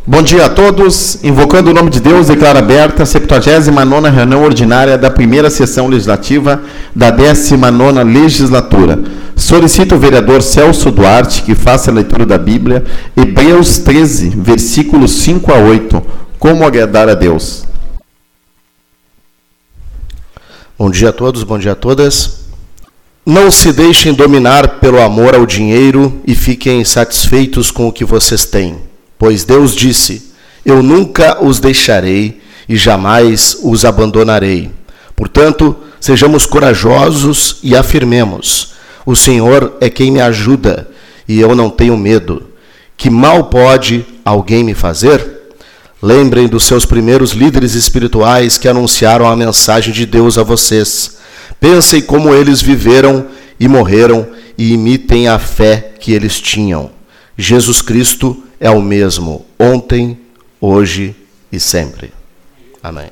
Bom dia a todos. Invocando o nome de Deus, declaro aberta a 79ª reunião ordinária da primeira sessão legislativa da 19ª legislatura. Solicito o vereador Celso Duarte que faça a leitura da Bíblia, Hebreus 13, versículos 5 a 8. Como agradar a Deus? Bom dia a todos, bom dia a todas. Não se deixem dominar pelo amor ao dinheiro e fiquem satisfeitos com o que vocês têm. Pois Deus disse, eu nunca os deixarei e jamais os abandonarei. Portanto, sejamos corajosos e afirmemos, o Senhor é quem me ajuda e eu não tenho medo. Que mal pode alguém me fazer? Lembrem dos seus primeiros líderes espirituais que anunciaram a mensagem de Deus a vocês. Pensem como eles viveram e morreram e imitem a fé que eles tinham. Jesus Cristo é o mesmo, ontem, hoje e sempre. Amém.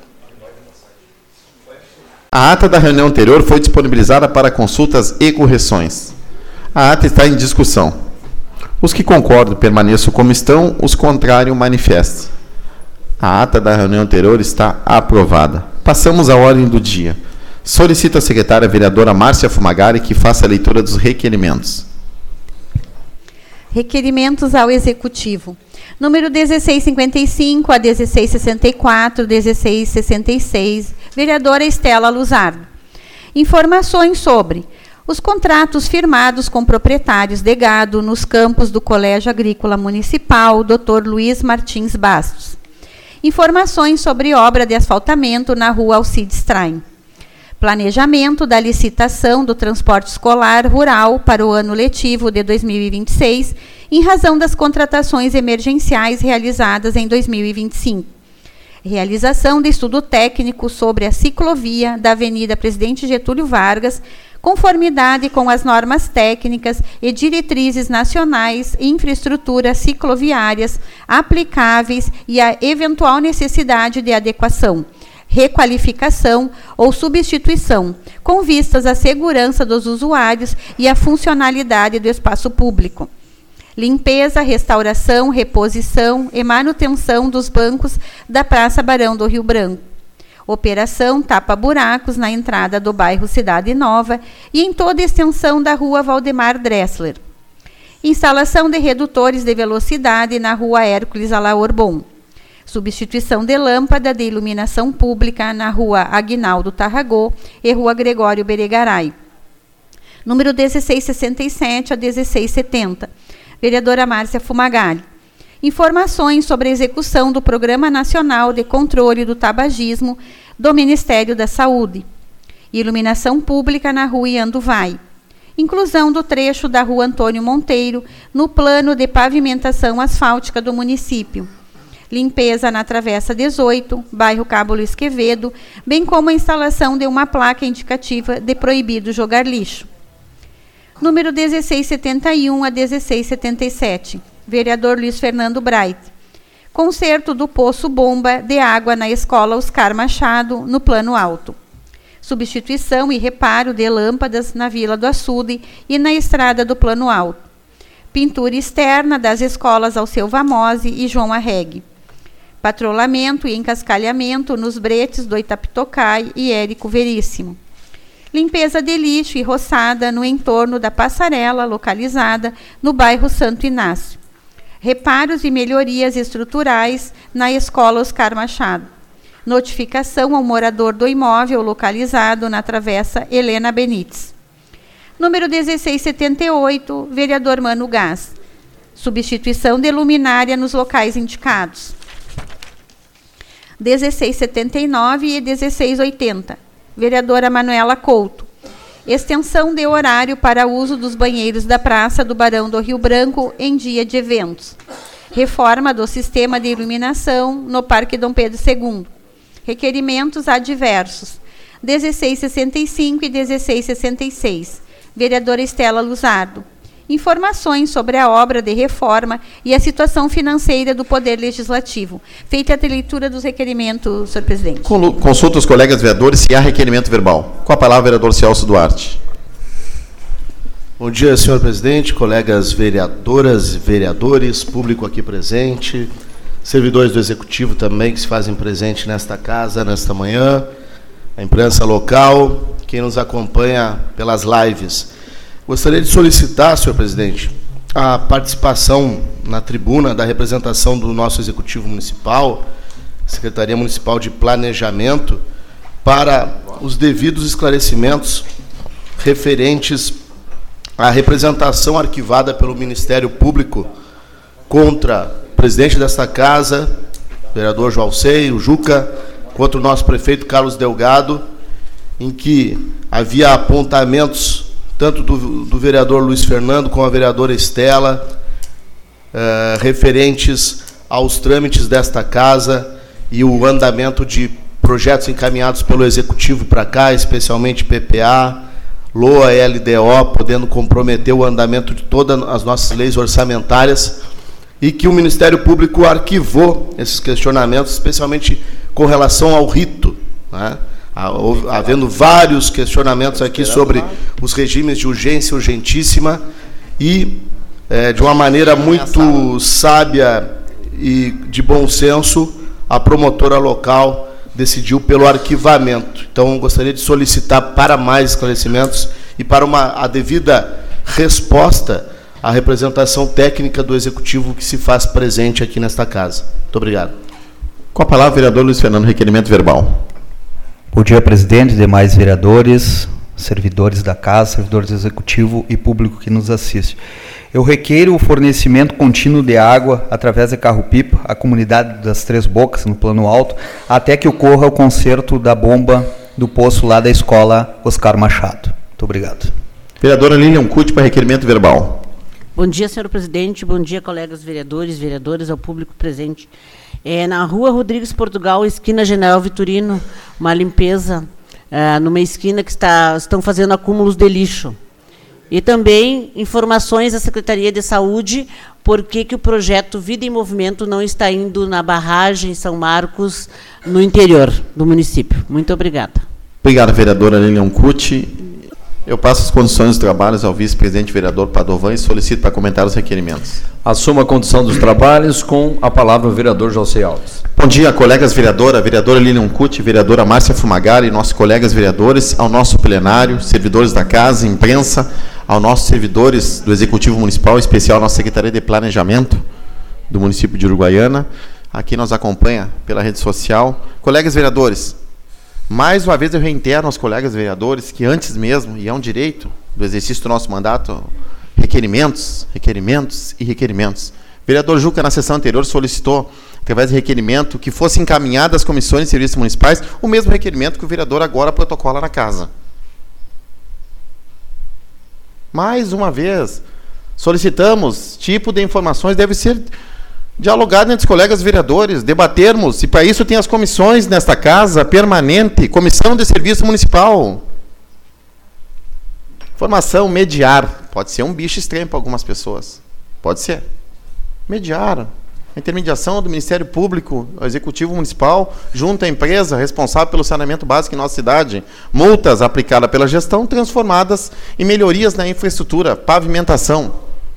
A ata da reunião anterior foi disponibilizada para consultas e correções. A ata está em discussão. Os que concordam permaneçam como estão, os contrários manifestem. A ata da reunião anterior está aprovada. Passamos à ordem do dia. Solicito a secretária vereadora Márcia Fumagari que faça a leitura dos requerimentos. Requerimentos ao Executivo. Número 1655 a 1664, 1666, vereadora Estela Luzardo. Informações sobre os contratos firmados com proprietários de gado nos campos do Colégio Agrícola Municipal, Dr. Luiz Martins Bastos. Informações sobre obra de asfaltamento na rua Alcides Traem. Planejamento da licitação do transporte escolar rural para o ano letivo de 2026, em razão das contratações emergenciais realizadas em 2025. Realização de estudo técnico sobre a ciclovia da Avenida Presidente Getúlio Vargas, conformidade com as normas técnicas e diretrizes nacionais e infraestruturas cicloviárias aplicáveis e a eventual necessidade de adequação, requalificação ou substituição, com vistas à segurança dos usuários e à funcionalidade do espaço público. Limpeza, restauração, reposição e manutenção dos bancos da Praça Barão do Rio Branco. Operação tapa-buracos na entrada do bairro Cidade Nova e em toda a extensão da rua Valdemar Dressler. Instalação de redutores de velocidade na rua Hércules Alaor Bom. Substituição de lâmpada de iluminação pública na rua Aguinaldo Tarragó e rua Gregório Beregaray. Número 1667 a 1670. Vereadora Márcia Fumagari. Informações sobre a execução do Programa Nacional de Controle do Tabagismo do Ministério da Saúde. Iluminação pública na rua Ianduvai. Inclusão do trecho da rua Antônio Monteiro no plano de pavimentação asfáltica do município. Limpeza na Travessa 18, bairro Cabo Luiz Quevedo, bem como a instalação de uma placa indicativa de proibido jogar lixo. Número 1671 a 1677. Vereador Luiz Fernando Bright. Conserto do poço bomba de água na Escola Oscar Machado, no Plano Alto. Substituição e reparo de lâmpadas na Vila do Açude e na Estrada do Plano Alto. Pintura externa das escolas Alceu Vamose e João Arregue. Patrulhamento e encascalhamento nos bretes do Itapitocai e Érico Veríssimo. Limpeza de lixo e roçada no entorno da passarela localizada no bairro Santo Inácio. Reparos e melhorias estruturais na Escola Oscar Machado. Notificação ao morador do imóvel localizado na Travessa Helena Benites. Número 1678, vereador Mano Gás. Substituição de luminária nos locais indicados. 1679 e 1680. Vereadora Manuela Couto. Extensão de horário para uso dos banheiros da Praça do Barão do Rio Branco em dia de eventos. Reforma do sistema de iluminação no Parque Dom Pedro II. Requerimentos adversos. 1665 e 1666. Vereadora Estela Luzardo. Informações sobre a obra de reforma e a situação financeira do Poder Legislativo. Feita a leitura dos requerimentos, senhor presidente. Consulta os colegas vereadores se há requerimento verbal. Com a palavra, vereador Celso Duarte. Bom dia, senhor presidente, colegas vereadoras e vereadores, público aqui presente. servidores do Executivo também que se fazem presente nesta casa, nesta manhã, a imprensa local, quem nos acompanha pelas lives. Gostaria de solicitar, senhor presidente, a participação na tribuna da representação do nosso Executivo Municipal, Secretaria Municipal de Planejamento, para os devidos esclarecimentos referentes à representação arquivada pelo Ministério Público contra o presidente desta casa, vereador Joalcei, o Juca, contra o nosso prefeito Carlos Delgado, em que havia apontamentos tanto do vereador Luiz Fernando como a vereadora Estela, referentes aos trâmites desta casa e o andamento de projetos encaminhados pelo Executivo para cá, especialmente PPA, LOA, LDO, podendo comprometer o andamento de todas as nossas leis orçamentárias, e que o Ministério Público arquivou esses questionamentos, especialmente com relação ao rito, né? Havendo vários questionamentos aqui sobre os regimes de urgência urgentíssima e, de uma maneira muito sábia e de bom senso, a promotora local decidiu pelo arquivamento. Então, gostaria de solicitar para mais esclarecimentos e para a devida resposta à representação técnica do Executivo que se faz presente aqui nesta casa. Muito obrigado. Com a palavra, vereador Luiz Fernando, requerimento verbal. Bom dia, presidente, demais vereadores, servidores da casa, servidores do Executivo e público que nos assiste. Eu requeiro o fornecimento contínuo de água através de carro-pipa à comunidade das Três Bocas, no Plano Alto, até que ocorra o conserto da bomba do poço lá da escola Oscar Machado. Muito obrigado. Vereadora Lilian Cuti, para requerimento verbal. Bom dia, senhor presidente. Bom dia, colegas vereadores, vereadoras, ao público presente. Na rua Rodrigues Portugal, esquina General Vitorino, uma limpeza numa esquina que estão fazendo acúmulos de lixo. E também informações da Secretaria de Saúde, por que o projeto Vida em Movimento não está indo na barragem São Marcos, no interior do município. Muito obrigada. Obrigado, vereadora Lilian Cuti. Eu passo as condições dos trabalhos ao vice-presidente vereador Padovan e solicito para comentar os requerimentos. Assumo a condução dos trabalhos, com a palavra o vereador Joalcei Alves. Bom dia, colegas vereadora Lilian Cuti, vereadora Márcia Fumagari, nossos colegas vereadores, ao nosso plenário, servidores da casa, imprensa, aos nossos servidores do Executivo Municipal, em especial a nossa Secretaria de Planejamento do município de Uruguaiana. Aqui nos acompanha pela rede social. Colegas vereadores, mais uma vez eu reitero aos colegas vereadores que antes mesmo, e é um direito do exercício do nosso mandato, requerimentos. Vereador Juca, na sessão anterior, solicitou, através de requerimento, que fosse encaminhado às comissões de serviços municipais o mesmo requerimento que o vereador agora protocola na casa. Mais uma vez, solicitamos, tipo de informações deve ser dialogado entre os colegas vereadores, debatermos, e para isso tem as comissões nesta casa, permanente, comissão de serviço municipal. Informação, mediar, pode ser um bicho estranho para algumas pessoas, pode ser. Mediar, a intermediação do Ministério Público, o Executivo Municipal, junto à empresa responsável pelo saneamento básico em nossa cidade, multas aplicadas pela gestão, transformadas em melhorias na infraestrutura, pavimentação.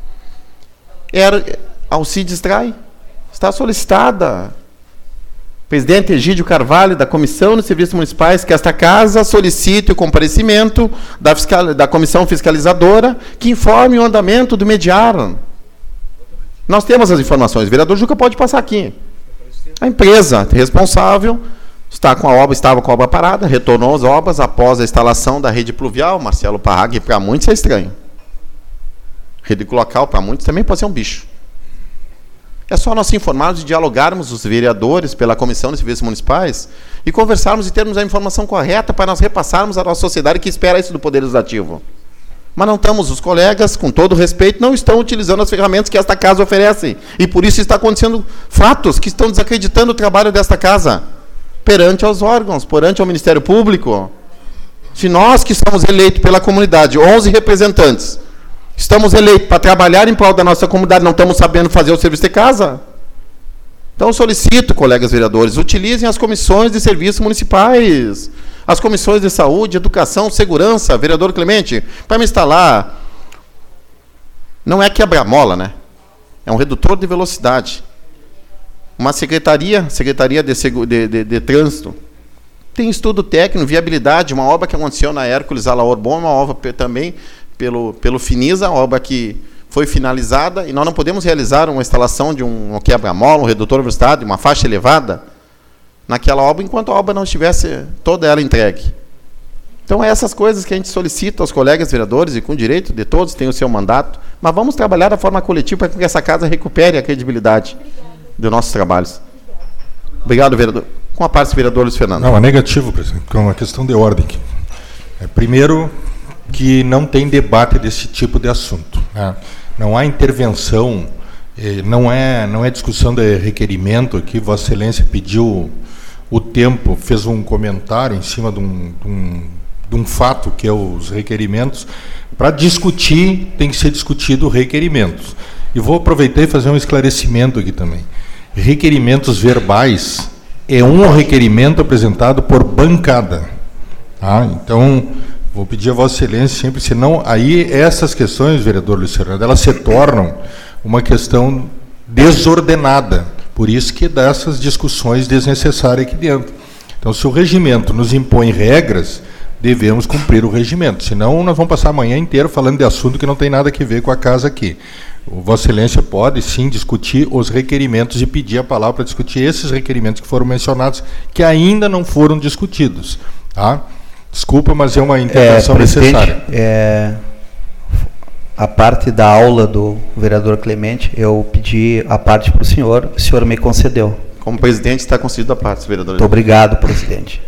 Alcides Trai, está solicitada. Presidente Egídio Carvalho, da Comissão de Serviços Municipais, que esta casa solicite o comparecimento da Comissão Fiscalizadora, que informe o andamento do mediar. Nós temos as informações. O vereador Juca pode passar aqui. A empresa responsável estava com a obra parada, retornou as obras após a instalação da rede pluvial. Marcelo Parra, que para muitos é estranho. Rede local, para muitos, também pode ser um bicho. É só nós informarmos e dialogarmos os vereadores pela Comissão de Serviços Municipais e conversarmos e termos a informação correta para nós repassarmos à nossa sociedade que espera isso do Poder Legislativo. Mas não estamos, os colegas, com todo respeito, não estão utilizando as ferramentas que esta casa oferece. E por isso está acontecendo fatos que estão desacreditando o trabalho desta casa perante aos órgãos, perante ao Ministério Público. Se nós que estamos eleitos pela comunidade, 11 representantes, estamos eleitos para trabalhar em prol da nossa comunidade, não estamos sabendo fazer o serviço de casa? Então, solicito, colegas vereadores, utilizem as comissões de serviços municipais, as comissões de saúde, educação, segurança, vereador Clemente, para me instalar. Não é quebra-mola, né? É um redutor de velocidade. uma secretaria de trânsito, tem estudo técnico, viabilidade, uma obra que aconteceu na Hércules Alaor Bom, uma obra também pelo Finisa, obra que foi finalizada, e nós não podemos realizar uma instalação de um quebra-mola, um redutor de velocidade, uma faixa elevada, naquela obra, enquanto a obra não estivesse toda ela entregue. Então, essas coisas que a gente solicita aos colegas vereadores, e com direito de todos, têm o seu mandato, mas vamos trabalhar da forma coletiva para que essa casa recupere a credibilidade dos nossos trabalhos. Obrigado, vereador. Com a parte do vereador Luiz Fernando. Não, é negativo, presidente, é uma questão de ordem. Primeiro, que não tem debate desse tipo de assunto, né? Não há intervenção, não é discussão de requerimento, aqui Vossa Excelência pediu o tempo, fez um comentário em cima de um fato, que é os requerimentos. Para discutir, tem que ser discutido requerimentos. E vou aproveitar e fazer um esclarecimento aqui também. Requerimentos verbais é um requerimento apresentado por bancada. Tá? Então, vou pedir a Vossa Excelência sempre, senão aí essas questões, vereador Luiz Fernando, elas se tornam uma questão desordenada. Por isso que dá essas discussões desnecessárias aqui dentro. Então, se o regimento nos impõe regras, devemos cumprir o regimento. Senão, nós vamos passar a manhã inteira falando de assunto que não tem nada a ver com a casa aqui. Vossa Excelência pode, sim, discutir os requerimentos e pedir a palavra para discutir esses requerimentos que foram mencionados, que ainda não foram discutidos. Tá? Desculpa, mas é uma intervenção necessária. A parte da aula do vereador Clemente, eu pedi a parte para o senhor me concedeu. Como presidente, está concedido a parte, vereador. Muito obrigado, presidente.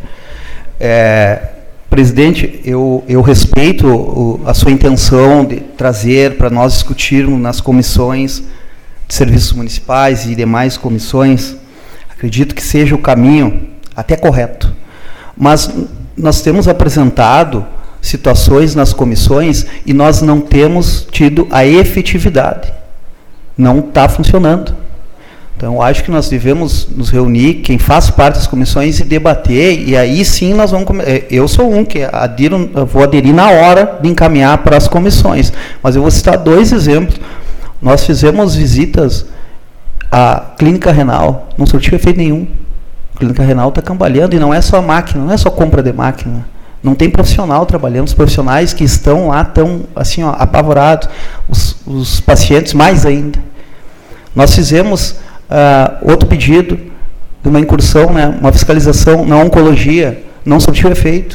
Presidente, eu respeito a sua intenção de trazer para nós discutirmos nas comissões de serviços municipais e demais comissões. Acredito que seja o caminho até correto. Mas nós temos apresentado situações nas comissões e nós não temos tido a efetividade. Não está funcionando. Então, eu acho que nós devemos nos reunir, quem faz parte das comissões, e debater, e aí sim nós vamos... Eu sou um que vou aderir na hora de encaminhar para as comissões. Mas eu vou citar 2 exemplos. Nós fizemos visitas à clínica renal, não surtiu efeito nenhum. A clínica renal está cambaleando, e não é só máquina, não é só compra de máquina. Não tem profissional trabalhando, os profissionais que estão lá estão assim, apavorados, os pacientes mais ainda. Nós fizemos outro pedido de uma incursão, né, uma fiscalização na oncologia, não surtiu efeito.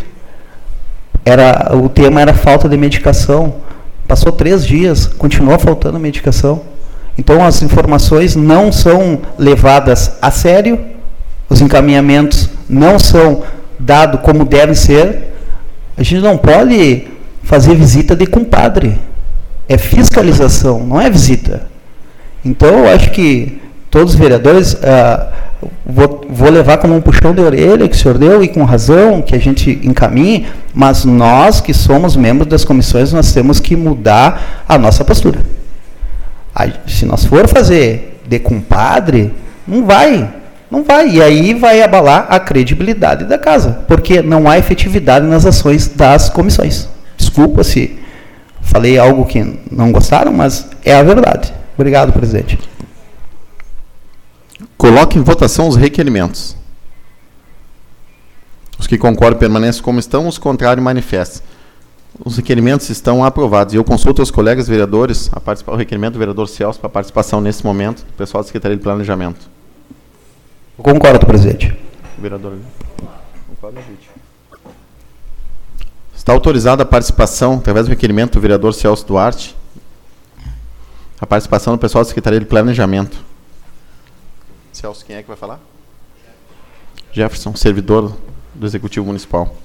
O tema era falta de medicação. Passou 3 dias, continua faltando medicação. Então, as informações não são levadas a sério, os encaminhamentos não são dados como devem ser. A gente não pode fazer visita de compadre. É fiscalização, não é visita. Então, eu acho que todos os vereadores, vou levar como um puxão de orelha que o senhor deu, e com razão, que a gente encaminhe, mas nós, que somos membros das comissões, nós temos que mudar a nossa postura. Se nós for fazer de compadre, não vai, e aí vai abalar a credibilidade da casa, porque não há efetividade nas ações das comissões. Desculpa se falei algo que não gostaram, mas é a verdade. Obrigado, presidente. Coloque em votação os requerimentos. Os que concordam permanecem como estão, os contrários manifestem. Os requerimentos estão aprovados. E eu consulto os colegas vereadores, o requerimento do vereador Celso para participação nesse momento, do pessoal da Secretaria de Planejamento. Eu concordo, presidente. Vereador. Está autorizada a participação, através do requerimento do vereador Celso Duarte, a participação do pessoal da Secretaria de Planejamento. Celso, quem é que vai falar? Jefferson, servidor do Executivo Municipal.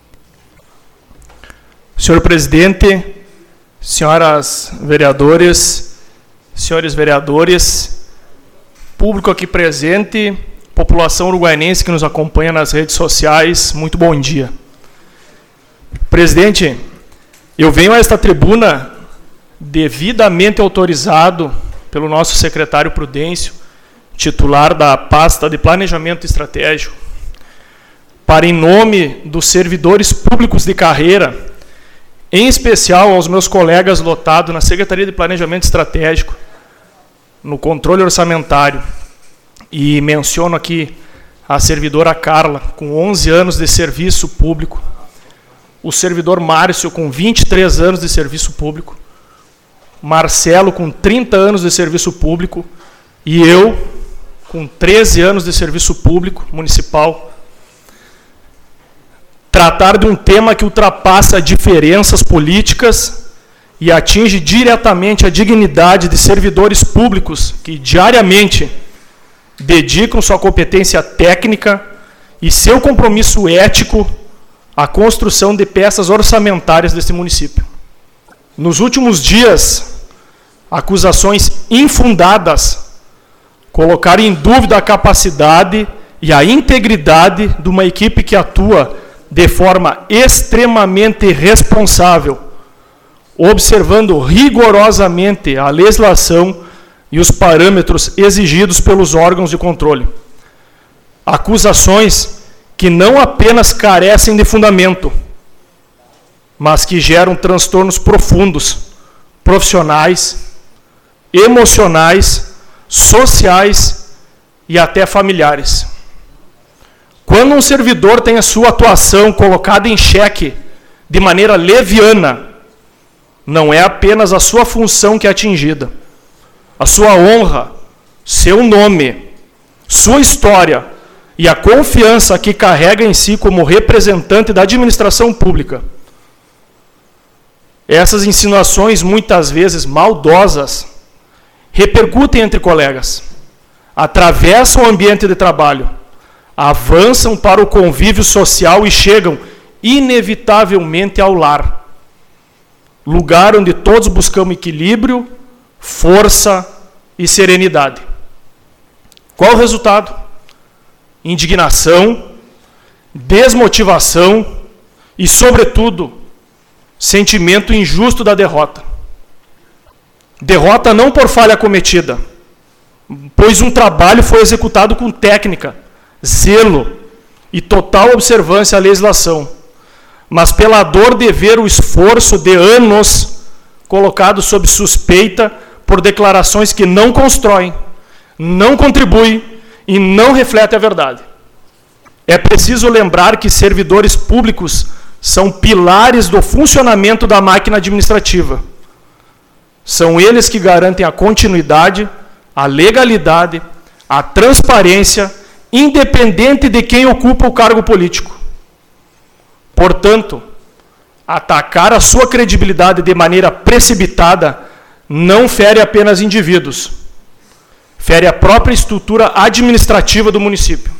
Senhor presidente, senhoras vereadoras, senhores vereadores, público aqui presente, população uruguaiense que nos acompanha nas redes sociais, muito bom dia. Presidente, eu venho a esta tribuna devidamente autorizado pelo nosso secretário Prudêncio, titular da pasta de Planejamento Estratégico, para, em nome dos servidores públicos de carreira, em especial aos meus colegas lotados na Secretaria de Planejamento Estratégico, no controle orçamentário E menciono aqui a servidora Carla, com 11 anos de serviço público, o servidor Márcio, com 23 anos de serviço público, Marcelo, com 30 anos de serviço público, e eu, com 13 anos de serviço público municipal, tratar de um tema que ultrapassa diferenças políticas e atinge diretamente a dignidade de servidores públicos que diariamente dedicam sua competência técnica e seu compromisso ético à construção de peças orçamentárias deste município. Nos últimos dias, acusações infundadas colocaram em dúvida a capacidade e a integridade de uma equipe que atua de forma extremamente responsável, observando rigorosamente a legislação e os parâmetros exigidos pelos órgãos de controle. Acusações que não apenas carecem de fundamento, mas que geram transtornos profundos, profissionais, emocionais, sociais e até familiares. Quando um servidor tem a sua atuação colocada em xeque de maneira leviana, não é apenas a sua função que é atingida. A sua honra, seu nome, sua história e a confiança que carrega em si como representante da administração pública. Essas insinuações, muitas vezes maldosas, repercutem entre colegas, atravessam o ambiente de trabalho, avançam para o convívio social e chegam, inevitavelmente, ao lar. Lugar onde todos buscamos equilíbrio, força e serenidade. Qual o resultado? Indignação, desmotivação e, sobretudo, sentimento injusto da derrota. Derrota não por falha cometida, pois um trabalho foi executado com técnica, zelo e total observância à legislação, mas pela dor de ver o esforço de anos colocado sob suspeita por declarações que não constroem, não contribuem e não refletem a verdade. É preciso lembrar que servidores públicos são pilares do funcionamento da máquina administrativa. São eles que garantem a continuidade, a legalidade, a transparência, independente de quem ocupa o cargo político. Portanto, atacar a sua credibilidade de maneira precipitada não fere apenas indivíduos, fere a própria estrutura administrativa do município.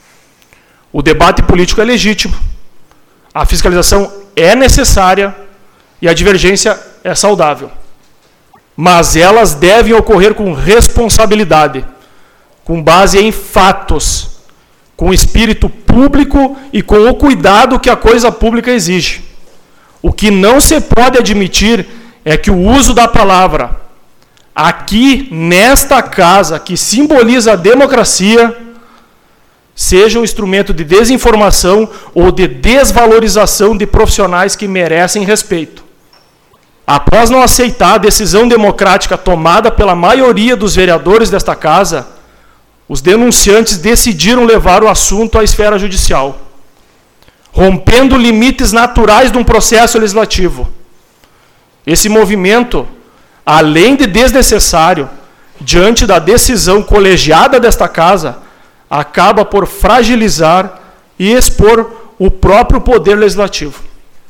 O debate político é legítimo, a fiscalização é necessária e a divergência é saudável. Mas elas devem ocorrer com responsabilidade, com base em fatos, com espírito público e com o cuidado que a coisa pública exige. O que não se pode admitir é que o uso da palavra, aqui nesta casa, que simboliza a democracia, seja um instrumento de desinformação ou de desvalorização de profissionais que merecem respeito. Após não aceitar a decisão democrática tomada pela maioria dos vereadores desta casa, os denunciantes decidiram levar o assunto à esfera judicial, rompendo limites naturais de um processo legislativo. Esse movimento, além de desnecessário, diante da decisão colegiada desta casa, acaba por fragilizar e expor o próprio poder legislativo.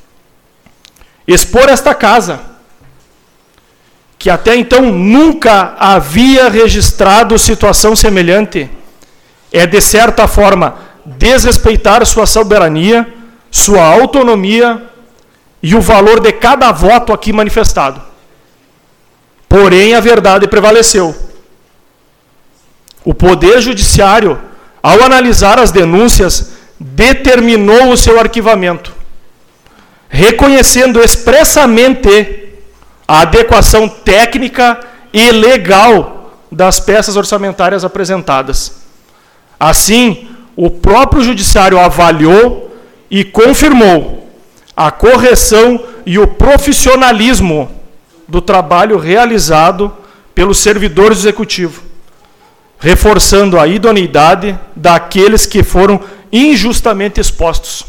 Expor esta casa, que até então nunca havia registrado situação semelhante, é de certa forma desrespeitar sua soberania, sua autonomia e o valor de cada voto aqui manifestado. Porém, a verdade prevaleceu. O Poder Judiciário, ao analisar as denúncias, determinou o seu arquivamento, reconhecendo expressamente a adequação técnica e legal das peças orçamentárias apresentadas. Assim, o próprio Judiciário avaliou e confirmou a correção e o profissionalismo do trabalho realizado pelos servidores do Executivo, reforçando a idoneidade daqueles que foram injustamente expostos.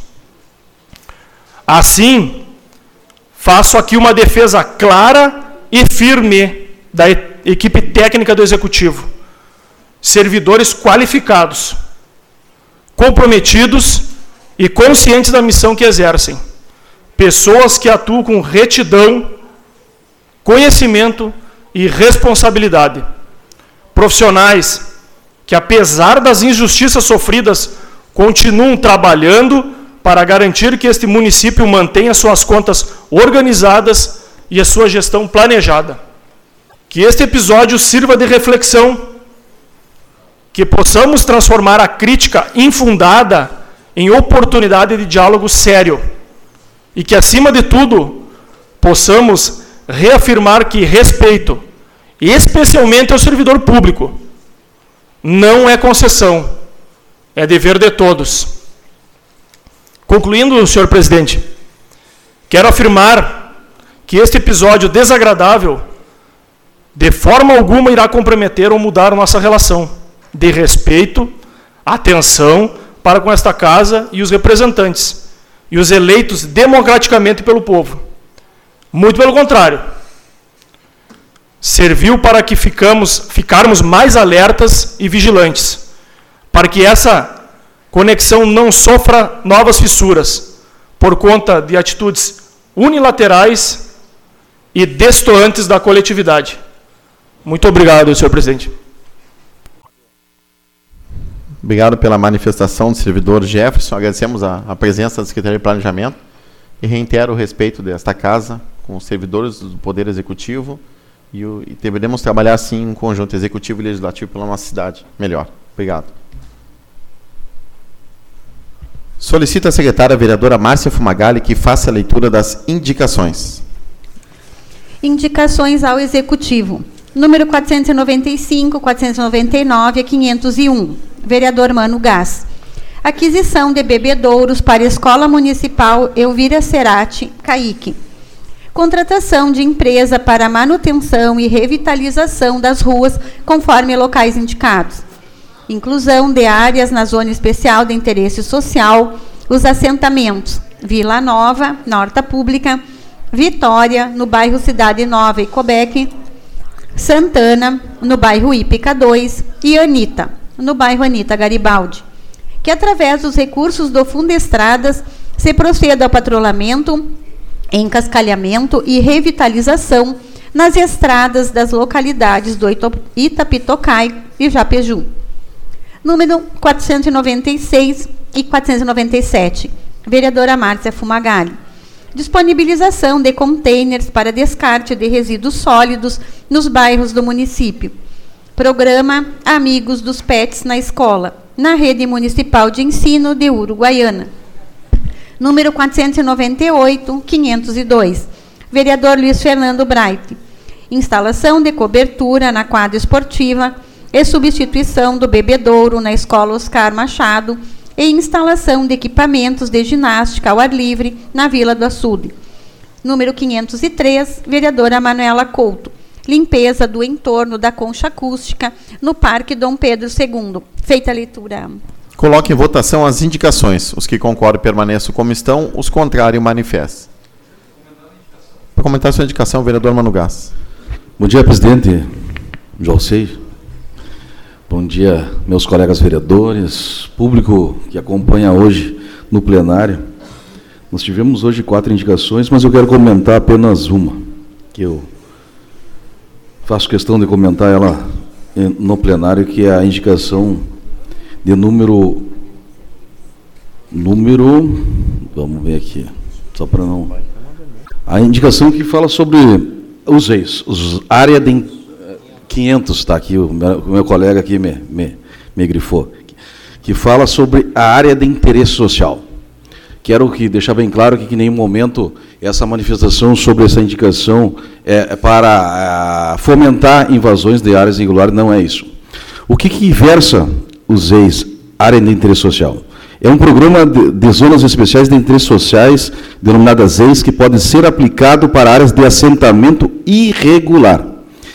Assim, faço aqui uma defesa clara e firme da equipe técnica do Executivo. Servidores qualificados, comprometidos e conscientes da missão que exercem. Pessoas que atuam com retidão, conhecimento e responsabilidade. Profissionais que, apesar das injustiças sofridas, continuam trabalhando para garantir que este município mantenha suas contas organizadas e a sua gestão planejada. Que este episódio sirva de reflexão, que possamos transformar a crítica infundada em oportunidade de diálogo sério e que, acima de tudo, possamos reafirmar que respeito, especialmente ao servidor público, não é concessão, é dever de todos. Concluindo, senhor presidente, quero afirmar que este episódio desagradável de forma alguma irá comprometer ou mudar nossa relação de respeito, atenção para com esta casa e os representantes, e os eleitos democraticamente pelo povo. Muito pelo contrário. Serviu para que ficarmos mais alertas e vigilantes, para que essa conexão não sofra novas fissuras por conta de atitudes unilaterais e destoantes da coletividade. Muito obrigado, senhor presidente. Obrigado pela manifestação do servidor Jefferson. Agradecemos a presença da Secretaria de Planejamento e reitero o respeito desta casa com os servidores do Poder Executivo e deveremos trabalhar assim em conjunto executivo e legislativo pela nossa cidade melhor. Obrigado. Solicito a secretária vereadora Márcia Fumagalli que faça a leitura das indicações. Indicações ao Executivo. Número 495, 499 a 501. Vereador Mano Gás. Aquisição de bebedouros para a Escola Municipal Elvira Cerati, Caique. Contratação de empresa para manutenção e revitalização das ruas conforme locais indicados. Inclusão de áreas na zona especial de interesse social, os assentamentos Vila Nova, na Horta Pública, Vitória, no bairro Cidade Nova e Cobec, Santana, no bairro Ípica 2 e Anita, no bairro Anita Garibaldi. Que através dos recursos do Fundo Estradas se proceda ao patrulhamento, encascalhamento e revitalização nas estradas das localidades do Itapitocai e Japeju. Número 496 e 497. Vereadora Márcia Fumagalli. Disponibilização de containers para descarte de resíduos sólidos nos bairros do município. Programa Amigos dos Pets na Escola, na Rede Municipal de Ensino de Uruguaiana. Número 498, 502. Vereador Luiz Fernando Bright. Instalação de cobertura na quadra esportiva e substituição do bebedouro na Escola Oscar Machado e instalação de equipamentos de ginástica ao ar livre na Vila do Açude. Número 503, vereadora Manuela Couto. Limpeza do entorno da concha acústica no Parque Dom Pedro II. Feita a leitura. Coloque em votação as indicações. Os que concordam permaneçam como estão, os contrários manifestem. Para comentar sua indicação, vereador Mano Gás. Bom dia, presidente Jolcei. Bom dia, meus colegas vereadores, público que acompanha hoje no plenário. Nós tivemos hoje 4 indicações, mas eu quero comentar apenas uma, que eu faço questão de comentar ela no plenário, que é a indicação de número, vamos ver aqui, só para não... A indicação que fala sobre os ex, área de 500, está aqui, o meu colega aqui me grifou, que fala sobre a área de interesse social. Quero deixar bem claro que em nenhum momento essa manifestação sobre essa indicação é para fomentar invasões de áreas irregulares, não é isso. O que versa os ex, área de interesse social? É um programa de zonas especiais de interesses sociais, denominadas ex, que pode ser aplicado para áreas de assentamento irregular.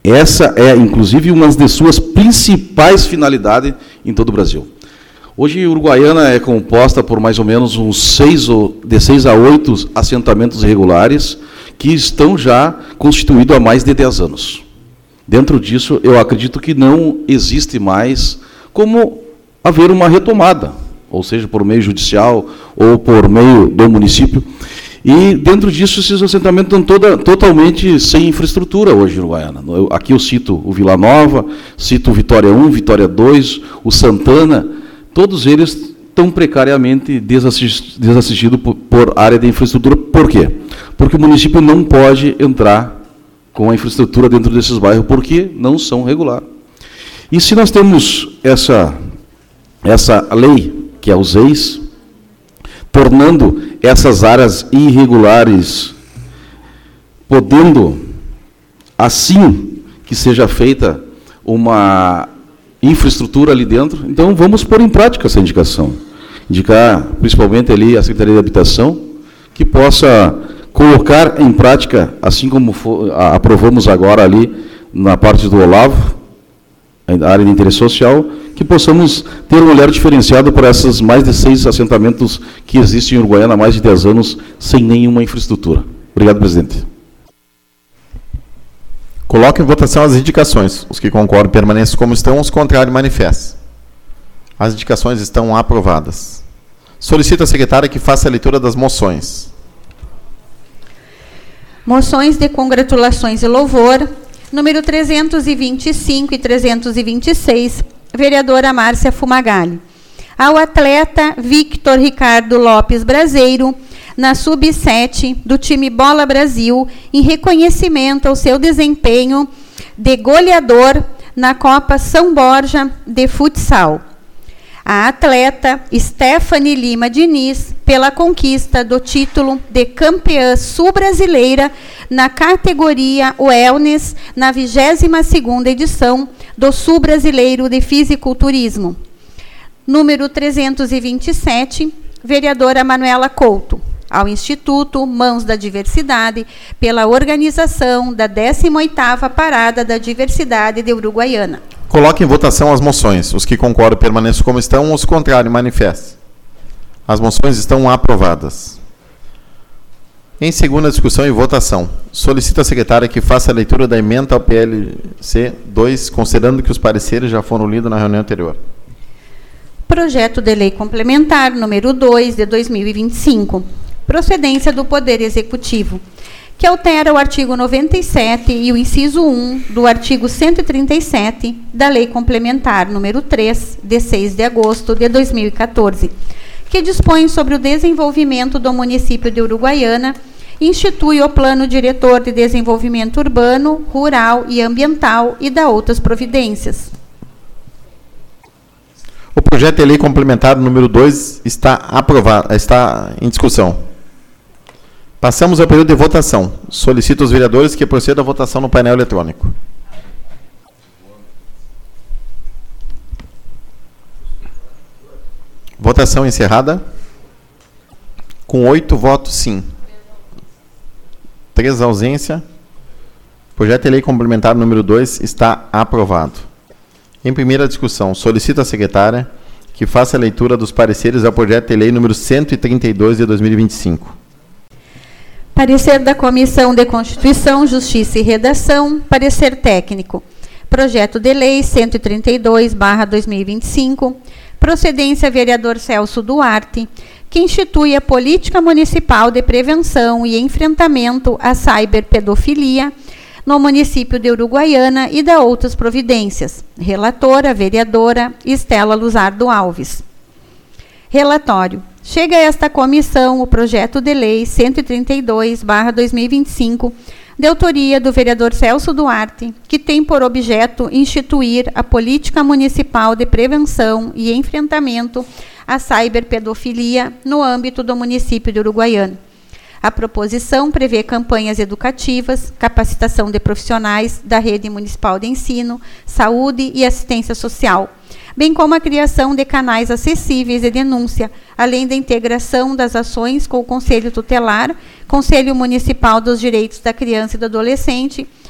Essa é, inclusive, uma das suas principais finalidades em todo o Brasil. Hoje, Uruguaiana é composta por mais ou menos de 6 a 8 assentamentos irregulares que estão já constituídos há mais de 10 anos. Dentro disso, eu acredito que não existe mais como haver uma retomada, ou seja, por meio judicial ou por meio do município. E, dentro disso, esses assentamentos estão totalmente sem infraestrutura hoje em Uruguaiana. Aqui eu cito o Vila Nova, cito o Vitória 1, Vitória 2, o Santana. Todos eles estão precariamente desassistidos por área de infraestrutura. Por quê? Porque o município não pode entrar com a infraestrutura dentro desses bairros, porque não são regular. E se nós temos essa lei, que é os EIs, tornando essas áreas irregulares, podendo, assim que seja feita uma infraestrutura ali dentro, então vamos pôr em prática essa indicação. Indicar, principalmente ali, a Secretaria de Habitação, que possa colocar em prática, assim como aprovamos agora ali na parte do Olavo, a área de interesse social, que possamos ter um olhar diferenciado para essas mais de 6 assentamentos que existem em Uruguaiana há mais de 10 anos, sem nenhuma infraestrutura. Obrigado, presidente. Coloque em votação as indicações. Os que concordam permaneçam como estão, os contrários manifestem. As indicações estão aprovadas. Solicito à secretária que faça a leitura das moções. Moções de congratulações e louvor. Número 325 e 326, vereadora Márcia Fumagalli. Ao atleta Victor Ricardo Lopes Braseiro, na Sub-7 do time Bola Brasil, em reconhecimento ao seu desempenho de goleador na Copa São Borja de Futsal. A atleta Stephanie Lima Diniz, pela conquista do título de campeã sul-brasileira na categoria Wellness, na 22ª edição do Sul Brasileiro de Fisiculturismo. Número 327, vereadora Manuela Couto. Ao Instituto Mãos da Diversidade, pela organização da 18ª Parada da Diversidade de Uruguaiana. Coloque em votação as moções. Os que concordam permaneçam como estão, os contrários manifestem. As moções estão aprovadas. Em segunda discussão e votação, solicito à secretária que faça a leitura da emenda ao PLC 2, considerando que os pareceres já foram lidos na reunião anterior. Projeto de Lei Complementar número 2 de 2025. Procedência do Poder Executivo, que altera o artigo 97 e o inciso 1 do artigo 137 da Lei Complementar número 3, de 6 de agosto de 2014, que dispõe sobre o desenvolvimento do município de Uruguaiana, institui o Plano Diretor de Desenvolvimento Urbano, Rural e Ambiental e dá outras providências. O projeto de lei complementar número 2 está aprovado, está em discussão. Passamos ao período de votação. Solicito aos vereadores que procedam à votação no painel eletrônico. Votação encerrada. Com 8 votos sim. 3 ausência. Projeto de lei complementar número 2 está aprovado. Em primeira discussão, solicito à secretária que faça a leitura dos pareceres ao projeto de lei número 132 de 2025. Parecer da Comissão de Constituição, Justiça e Redação. Parecer técnico. Projeto de Lei 132/2025. Procedência vereador Celso Duarte, que institui a Política Municipal de Prevenção e Enfrentamento à Cyberpedofilia no município de Uruguaiana e dá outras providências. Relatora, vereadora Estela Luzardo Alves. Relatório. Chega a esta comissão o projeto de lei 132/2025, de autoria do vereador Celso Duarte, que tem por objeto instituir a Política Municipal de Prevenção e Enfrentamento à Cyberpedofilia no âmbito do município de Uruguaiana. A proposição prevê campanhas educativas, capacitação de profissionais da rede municipal de ensino, saúde e assistência social, bem como a criação de canais acessíveis de denúncia, além da integração das ações com o Conselho Tutelar, Conselho Municipal dos Direitos da Criança e do Adolescente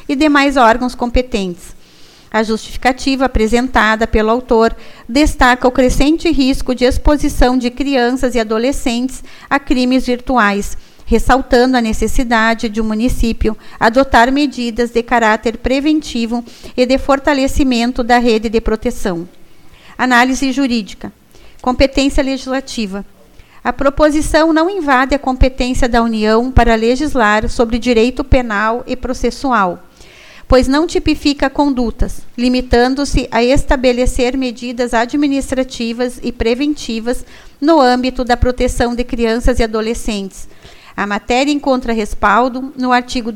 e demais órgãos competentes. A justificativa apresentada pelo autor destaca o crescente risco de exposição de crianças e adolescentes a crimes virtuais, ressaltando a necessidade de o município adotar medidas de caráter preventivo e de fortalecimento da rede de proteção. Análise jurídica. Competência legislativa. A proposição não invade a competência da União para legislar sobre direito penal e processual, pois não tipifica condutas, limitando-se a estabelecer medidas administrativas e preventivas no âmbito da proteção de crianças e adolescentes. A matéria encontra respaldo no artigo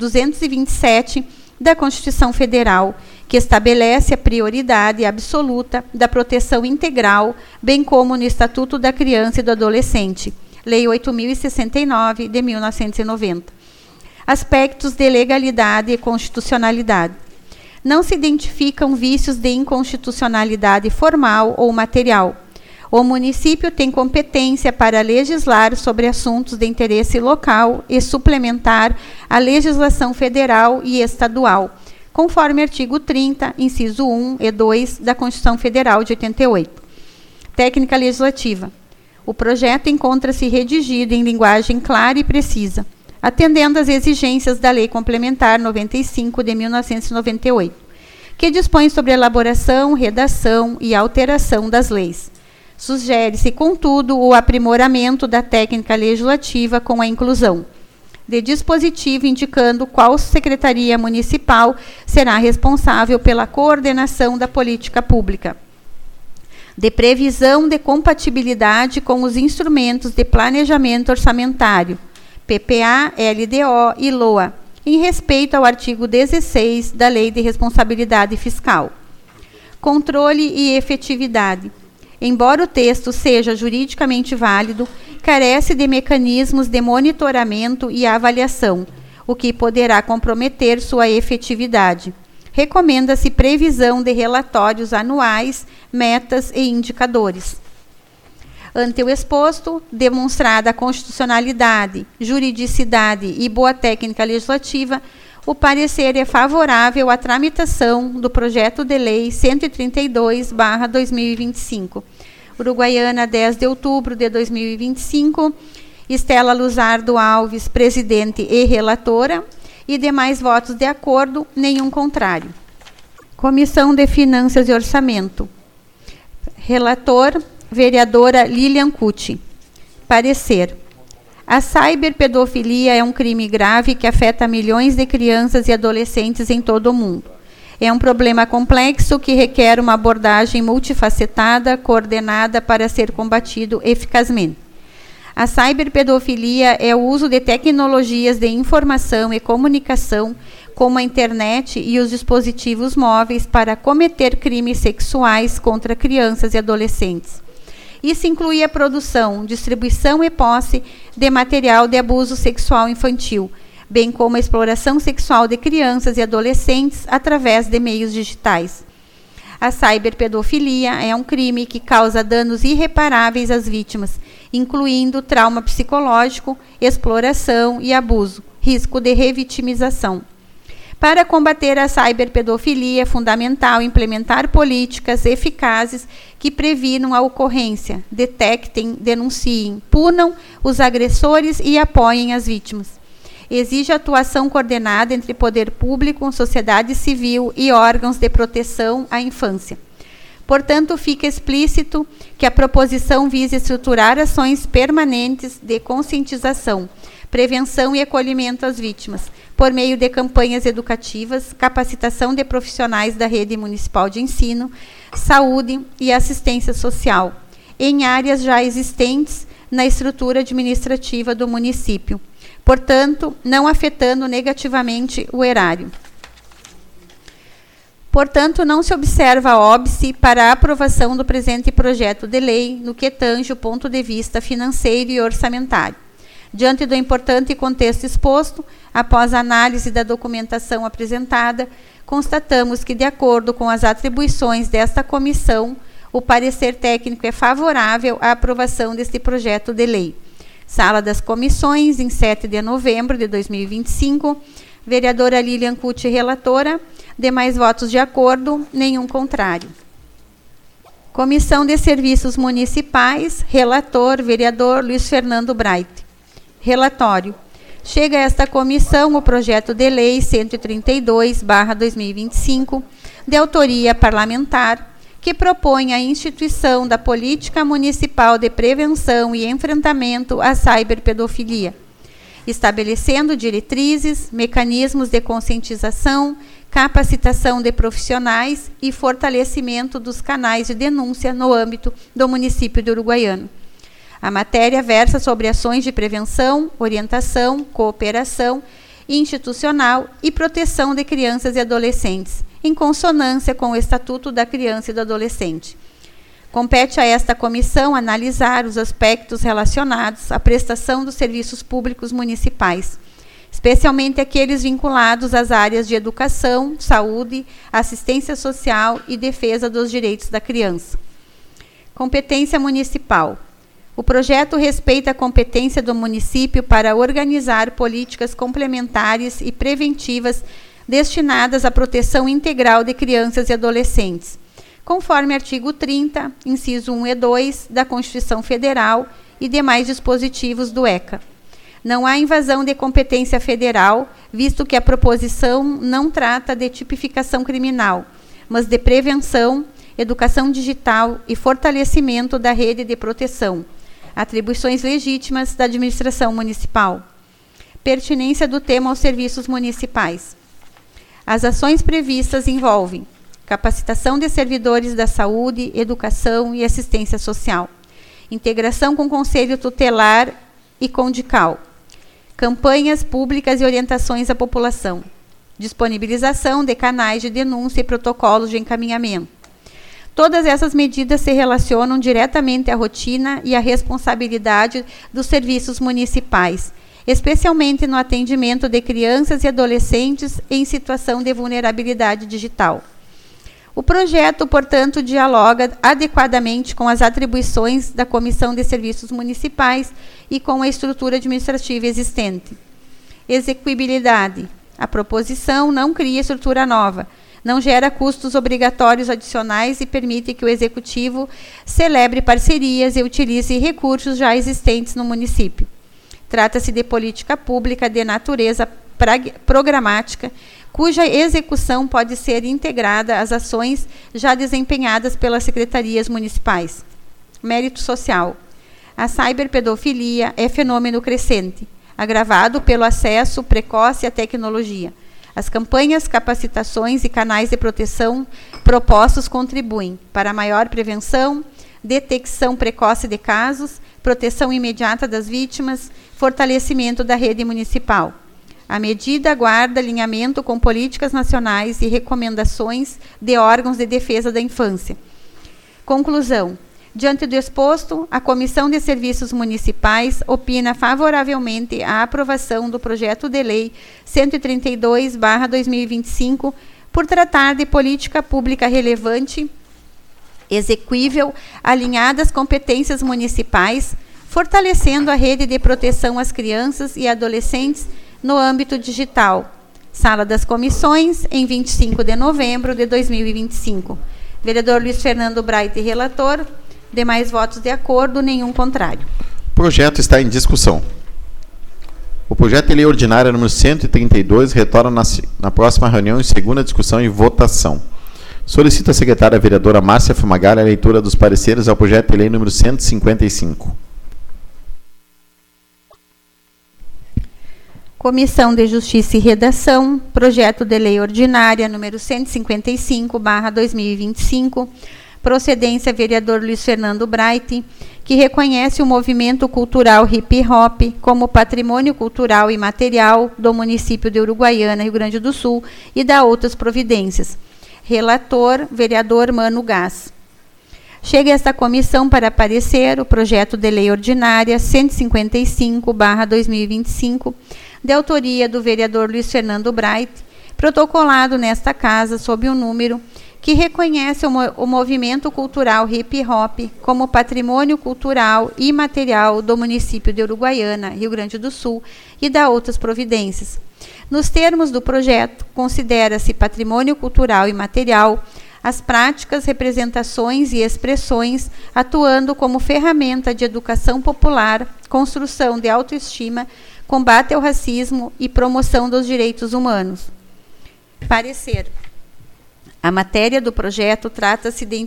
227 da Constituição Federal, que estabelece a prioridade absoluta da proteção integral, bem como no Estatuto da Criança e do Adolescente, Lei 8.069, de 1990. Aspectos de legalidade e constitucionalidade. Não se identificam vícios de inconstitucionalidade formal ou material. O município tem competência para legislar sobre assuntos de interesse local e suplementar a legislação federal e estadual, conforme artigo 30, inciso 1 e 2 da Constituição Federal de 88. Técnica legislativa. O projeto encontra-se redigido em linguagem clara e precisa, atendendo às exigências da Lei Complementar 95 de 1998, que dispõe sobre a elaboração, redação e alteração das leis. Sugere-se, contudo, o aprimoramento da técnica legislativa com a inclusão de dispositivo indicando qual secretaria municipal será responsável pela coordenação da política pública, de previsão de compatibilidade com os instrumentos de planejamento orçamentário, PPA, LDO e LOA, em respeito ao artigo 16 da Lei de Responsabilidade Fiscal. Controle e efetividade. Embora o texto seja juridicamente válido, carece de mecanismos de monitoramento e avaliação, o que poderá comprometer sua efetividade. Recomenda-se previsão de relatórios anuais, metas e indicadores. Ante o exposto, demonstrada a constitucionalidade, juridicidade e boa técnica legislativa, o parecer é favorável à tramitação do projeto de lei 132/2025. Uruguaiana, 10 de outubro de 2025. Estela Luzardo Alves, presidente e relatora. E demais votos de acordo, nenhum contrário. Comissão de Finanças e Orçamento. Relator, vereadora Lilian Cucci. Parecer. A ciberpedofilia é um crime grave que afeta milhões de crianças e adolescentes em todo o mundo. É um problema complexo que requer uma abordagem multifacetada, coordenada para ser combatido eficazmente. A ciberpedofilia é o uso de tecnologias de informação e comunicação, como a internet e os dispositivos móveis, para cometer crimes sexuais contra crianças e adolescentes. Isso inclui a produção, distribuição e posse de material de abuso sexual infantil, bem como a exploração sexual de crianças e adolescentes através de meios digitais. A ciberpedofilia é um crime que causa danos irreparáveis às vítimas, incluindo trauma psicológico, exploração e abuso, risco de revitimização. Para combater a ciberpedofilia, é fundamental implementar políticas eficazes que previnam a ocorrência, detectem, denunciem, punam os agressores e apoiem as vítimas. Exige atuação coordenada entre poder público, sociedade civil e órgãos de proteção à infância. Portanto, fica explícito que a proposição visa estruturar ações permanentes de conscientização, prevenção e acolhimento às vítimas, por meio de campanhas educativas, capacitação de profissionais da rede municipal de ensino, saúde e assistência social, em áreas já existentes na estrutura administrativa do município, portanto, não afetando negativamente o erário. Portanto, não se observa óbice para a aprovação do presente projeto de lei no que tange o ponto de vista financeiro e orçamentário. Diante do importante contexto exposto, após a análise da documentação apresentada, constatamos que, de acordo com as atribuições desta comissão, o parecer técnico é favorável à aprovação deste projeto de lei. Sala das Comissões, em 7 de novembro de 2025, Vereadora Lilian Cucci, relatora. Demais votos de acordo, nenhum contrário. Comissão de Serviços Municipais, relator, vereador Luiz Fernando Bright. Relatório. Chega a esta comissão o projeto de lei 132/2025, de autoria parlamentar, que propõe a instituição da Política Municipal de Prevenção e Enfrentamento à Cyberpedofilia, estabelecendo diretrizes, mecanismos de conscientização, capacitação de profissionais e fortalecimento dos canais de denúncia no âmbito do município de Uruguaiana. A matéria versa sobre ações de prevenção, orientação, cooperação institucional e proteção de crianças e adolescentes, em consonância com o Estatuto da Criança e do Adolescente. Compete a esta comissão analisar os aspectos relacionados à prestação dos serviços públicos municipais, especialmente aqueles vinculados às áreas de educação, saúde, assistência social e defesa dos direitos da criança. Competência municipal. O projeto respeita a competência do município para organizar políticas complementares e preventivas destinadas à proteção integral de crianças e adolescentes, conforme artigo 30, inciso 1 e 2 da Constituição Federal e demais dispositivos do ECA. Não há invasão de competência federal, visto que a proposição não trata de tipificação criminal, mas de prevenção, educação digital e fortalecimento da rede de proteção, atribuições legítimas da administração municipal. Pertinência do tema aos serviços municipais. As ações previstas envolvem capacitação de servidores da saúde, educação e assistência social, integração com conselho tutelar e condical, campanhas públicas e orientações à população, disponibilização de canais de denúncia e protocolos de encaminhamento. Todas essas medidas se relacionam diretamente à rotina e à responsabilidade dos serviços municipais, especialmente no atendimento de crianças e adolescentes em situação de vulnerabilidade digital. O projeto, portanto, dialoga adequadamente com as atribuições da Comissão de Serviços Municipais e com a estrutura administrativa existente. Execuibilidade. A proposição não cria estrutura nova, não gera custos obrigatórios adicionais e permite que o Executivo celebre parcerias e utilize recursos já existentes no município. Trata-se de política pública de natureza programática, cuja execução pode ser integrada às ações já desempenhadas pelas secretarias municipais. Mérito social. A cyberpedofilia é fenômeno crescente, agravado pelo acesso precoce à tecnologia. As campanhas, capacitações e canais de proteção propostos contribuem para a maior prevenção, detecção precoce de casos, proteção imediata das vítimas, fortalecimento da rede municipal. A medida guarda alinhamento com políticas nacionais e recomendações de órgãos de defesa da infância. Conclusão. Diante do exposto, a Comissão de Serviços Municipais opina favoravelmente à aprovação do projeto de lei 132/2025, por tratar de política pública relevante, exequível, alinhada às competências municipais, fortalecendo a rede de proteção às crianças e adolescentes no âmbito digital. Sala das Comissões, em 25 de novembro de 2025. Vereador Luiz Fernando Bright, relator. Demais votos de acordo, nenhum contrário. O projeto está em discussão. O projeto de lei ordinária número 132 retorna na próxima reunião em segunda discussão e votação. Solicito à secretária vereadora Márcia Fumagalli a leitura dos pareceres ao projeto de lei número 155. Comissão de Justiça e Redação, projeto de lei ordinária número 155/2025, procedência vereador Luiz Fernando Bright, que reconhece o movimento cultural hip-hop como patrimônio cultural e material do município de Uruguaiana, Rio Grande do Sul, e dá outras providências. Relator, vereador Mano Gás. Chega esta comissão para parecer o projeto de lei ordinária 155/2025, de autoria do vereador Luiz Fernando Bright, protocolado nesta casa sob o número que reconhece o movimento cultural hip-hop como patrimônio cultural imaterial do município de Uruguaiana, Rio Grande do Sul, e dá outras providências. Nos termos do projeto, considera-se patrimônio cultural imaterial as práticas, representações e expressões atuando como ferramenta de educação popular, construção de autoestima, combate ao racismo e promoção dos direitos humanos. Parecer. A matéria do projeto trata-se de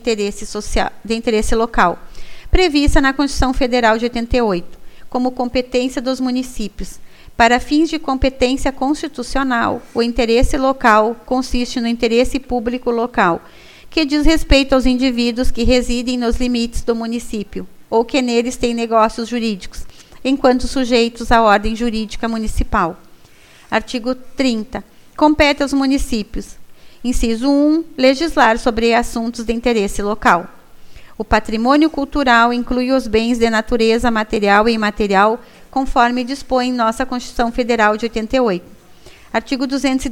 interesse local, prevista na Constituição Federal de 88, como competência dos municípios. Para fins de competência constitucional, o interesse local consiste no interesse público local, que diz respeito aos indivíduos que residem nos limites do município, ou que neles têm negócios jurídicos, enquanto sujeitos à ordem jurídica municipal. Artigo 30. Compete aos municípios. Inciso 1. Legislar sobre assuntos de interesse local. O patrimônio cultural inclui os bens de natureza material e imaterial, conforme dispõe nossa Constituição Federal de 88. Artigo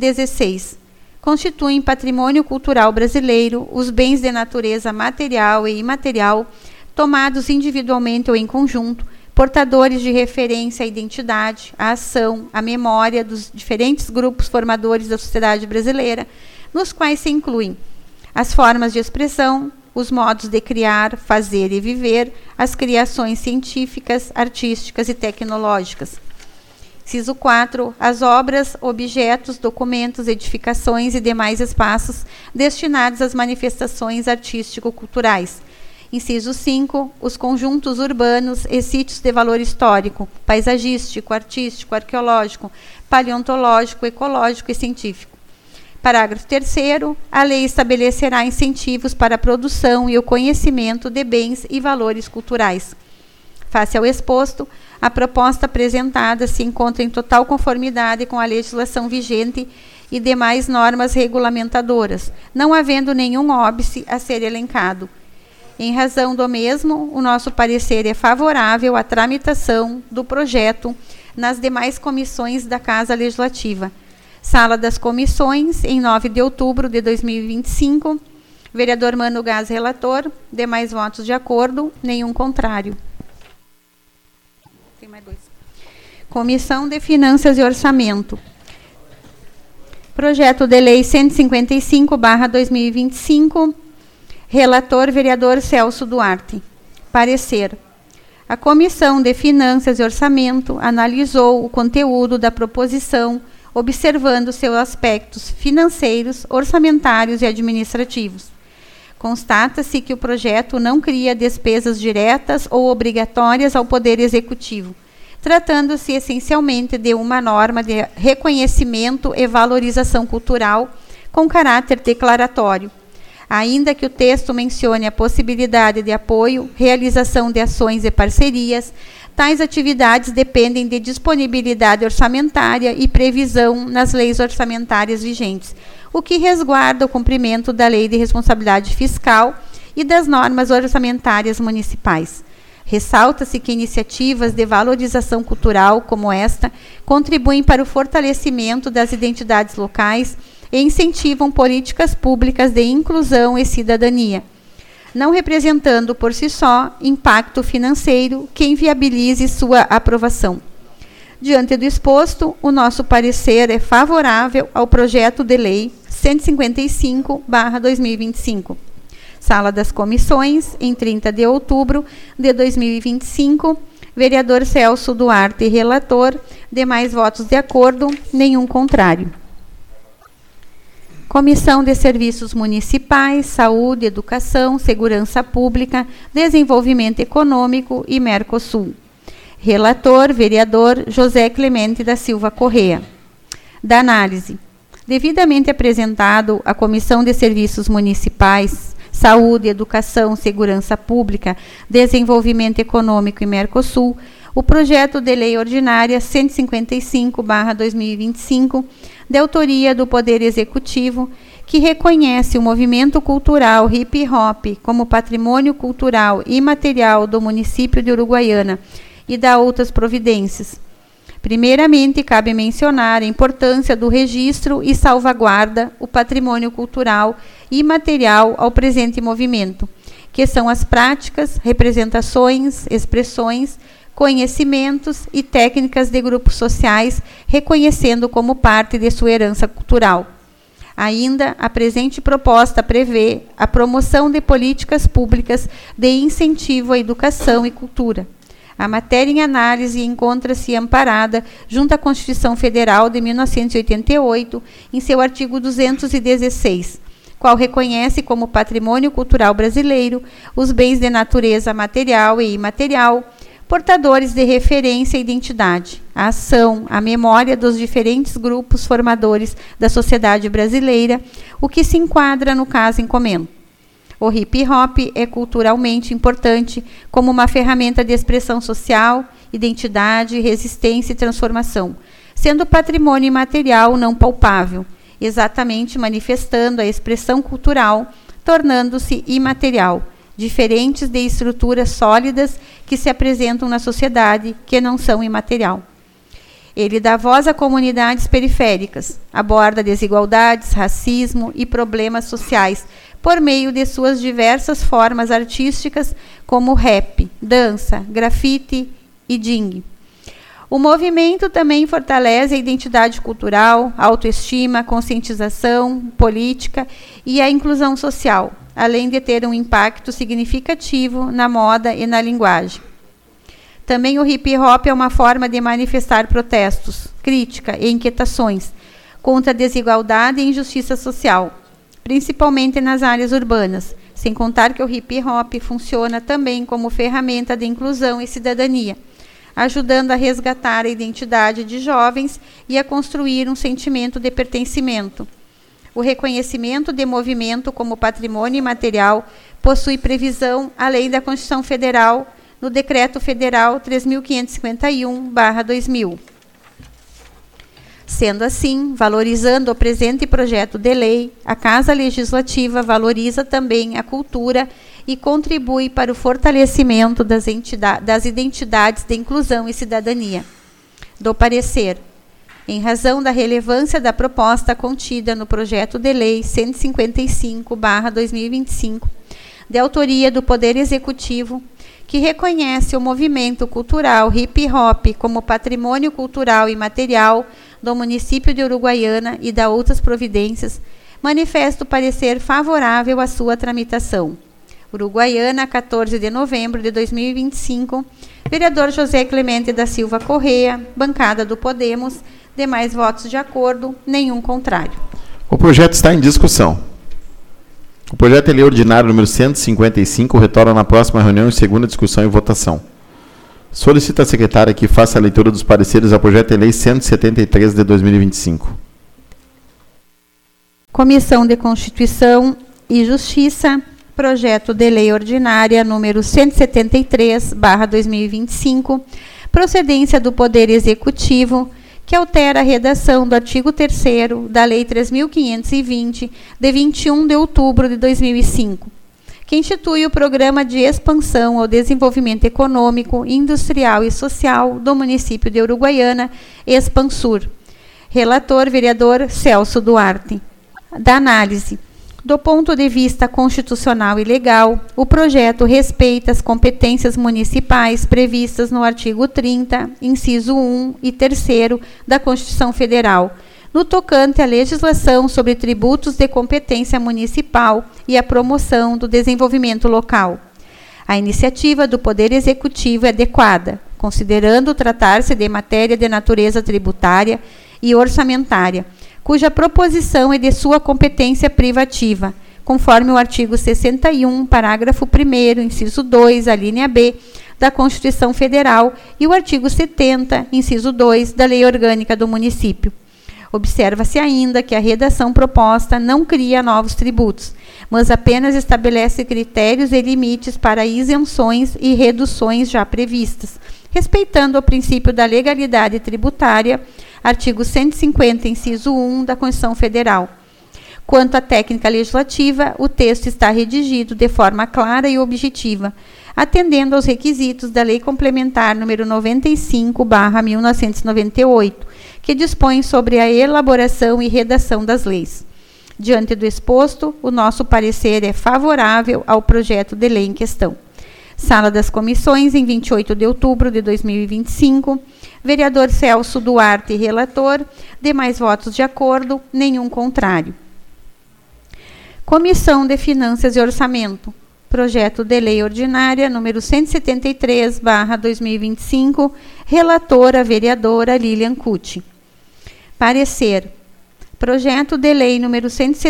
216. Constituem patrimônio cultural brasileiro os bens de natureza material e imaterial, tomados individualmente ou em conjunto, portadores de referência à identidade, à ação, à memória dos diferentes grupos formadores da sociedade brasileira, nos quais se incluem as formas de expressão, os modos de criar, fazer e viver, as criações científicas, artísticas e tecnológicas. Inciso 4. As obras, objetos, documentos, edificações e demais espaços destinados às manifestações artístico-culturais. Inciso 5. Os conjuntos urbanos e sítios de valor histórico, paisagístico, artístico, arqueológico, paleontológico, ecológico e científico. Parágrafo 3º. A lei estabelecerá incentivos para a produção e o conhecimento de bens e valores culturais. Face ao exposto, a proposta apresentada se encontra em total conformidade com a legislação vigente e demais normas regulamentadoras, não havendo nenhum óbice a ser elencado. Em razão do mesmo, o nosso parecer é favorável à tramitação do projeto nas demais comissões da Casa Legislativa. Sala das Comissões, em 9 de outubro de 2025. Vereador Mano Gás, relator. Demais votos de acordo, nenhum contrário. Tem mais dois. Comissão de Finanças e Orçamento. Projeto de Lei 155/2025. Relator, vereador Celso Duarte. Parecer. A Comissão de Finanças e Orçamento analisou o conteúdo da proposição, observando seus aspectos financeiros, orçamentários e administrativos. Constata-se que o projeto não cria despesas diretas ou obrigatórias ao Poder Executivo, tratando-se essencialmente de uma norma de reconhecimento e valorização cultural com caráter declaratório. Ainda que o texto mencione a possibilidade de apoio, realização de ações e parcerias, tais atividades dependem de disponibilidade orçamentária e previsão nas leis orçamentárias vigentes, o que resguarda o cumprimento da Lei de Responsabilidade Fiscal e das normas orçamentárias municipais. Ressalta-se que iniciativas de valorização cultural como esta contribuem para o fortalecimento das identidades locais e incentivam políticas públicas de inclusão e cidadania, não representando por si só impacto financeiro que inviabilize sua aprovação. Diante do exposto, o nosso parecer é favorável ao projeto de lei 155/2025. Sala das Comissões, em 30 de outubro de 2025. Vereador Celso Duarte, relator. Demais votos de acordo, nenhum contrário. Comissão de Serviços Municipais, Saúde, Educação, Segurança Pública, Desenvolvimento Econômico e Mercosul. Relator, vereador José Clemente da Silva Correa. Da análise. Devidamente apresentado à Comissão de Serviços Municipais, Saúde, Educação, Segurança Pública, Desenvolvimento Econômico e Mercosul, o projeto de lei ordinária 155/2025, de autoria do Poder Executivo, que reconhece o movimento cultural hip-hop como patrimônio cultural imaterial do município de Uruguaiana e dá outras providências. Primeiramente, cabe mencionar a importância do registro e salvaguarda o patrimônio cultural e imaterial ao presente movimento, que são as práticas, representações, expressões, conhecimentos e técnicas de grupos sociais, reconhecendo como parte de sua herança cultural. Ainda, a presente proposta prevê a promoção de políticas públicas de incentivo à educação e cultura. A matéria em análise encontra-se amparada junto à Constituição Federal de 1988, em seu artigo 216, qual reconhece como patrimônio cultural brasileiro os bens de natureza material e imaterial, portadores de referência e identidade, a ação, a memória dos diferentes grupos formadores da sociedade brasileira, o que se enquadra no caso em comento. O hip-hop é culturalmente importante como uma ferramenta de expressão social, identidade, resistência e transformação, sendo patrimônio imaterial não palpável, exatamente manifestando a expressão cultural, tornando-se imaterial, diferentes de estruturas sólidas que se apresentam na sociedade, que não são imaterial. Ele dá voz a comunidades periféricas, aborda desigualdades, racismo e problemas sociais por meio de suas diversas formas artísticas, como rap, dança, grafite e ding. O movimento também fortalece a identidade cultural, autoestima, conscientização, política e a inclusão social, além de ter um impacto significativo na moda e na linguagem. Também o hip-hop é uma forma de manifestar protestos, crítica e inquietações contra a desigualdade e injustiça social, principalmente nas áreas urbanas, sem contar que o hip-hop funciona também como ferramenta de inclusão e cidadania, ajudando a resgatar a identidade de jovens e a construir um sentimento de pertencimento. O reconhecimento de movimento como patrimônio imaterial possui previsão à lei da Constituição Federal no Decreto Federal 3.551/2000. Sendo assim, valorizando o presente projeto de lei, a Casa Legislativa valoriza também a cultura e contribui para o fortalecimento das identidades de inclusão e cidadania. Do parecer, em razão da relevância da proposta contida no projeto de lei 155/2025, de autoria do Poder Executivo, que reconhece o movimento cultural hip-hop como patrimônio cultural imaterial do município de Uruguaiana e da outras providências, manifesto parecer favorável à sua tramitação. Uruguaiana, 14 de novembro de 2025, vereador José Clemente da Silva Correa, bancada do Podemos, demais votos de acordo, nenhum contrário. O projeto está em discussão. O projeto de lei ordinário número 155 retorna na próxima reunião em segunda discussão e votação. Solicito à secretária que faça a leitura dos pareceres ao projeto de lei 173 de 2025. Comissão de Constituição e Justiça, projeto de lei ordinária número 173/2025, procedência do Poder Executivo, que altera a redação do artigo 3º da Lei 3.520, de 21 de outubro de 2005, que institui o Programa de Expansão ao Desenvolvimento Econômico, Industrial e Social do município de Uruguaiana, Expansur. Relator, vereador Celso Duarte. Da análise. Do ponto de vista constitucional e legal, o projeto respeita as competências municipais previstas no artigo 30, inciso 1 e 3º da Constituição Federal, no tocante à legislação sobre tributos de competência municipal e a promoção do desenvolvimento local. A iniciativa do Poder Executivo é adequada, considerando tratar-se de matéria de natureza tributária e orçamentária, cuja proposição é de sua competência privativa, conforme o artigo 61, parágrafo 1º, inciso 2, a linha B, da Constituição Federal e o artigo 70, inciso 2, da Lei Orgânica do Município. Observa-se ainda que a redação proposta não cria novos tributos, mas apenas estabelece critérios e limites para isenções e reduções já previstas, respeitando o princípio da legalidade tributária, artigo 150, inciso 1 da Constituição Federal. Quanto à técnica legislativa, o texto está redigido de forma clara e objetiva, atendendo aos requisitos da Lei Complementar número 95/1998, que dispõe sobre a elaboração e redação das leis. Diante do exposto, o nosso parecer é favorável ao projeto de lei em questão. Sala das Comissões, em 28 de outubro de 2025. Vereador Celso Duarte, relator. Demais votos de acordo, nenhum contrário. Comissão de Finanças e Orçamento. Projeto de Lei Ordinária, número 173/2025. Relatora, vereadora Lilian Cucci. Parecer. Projeto de Lei número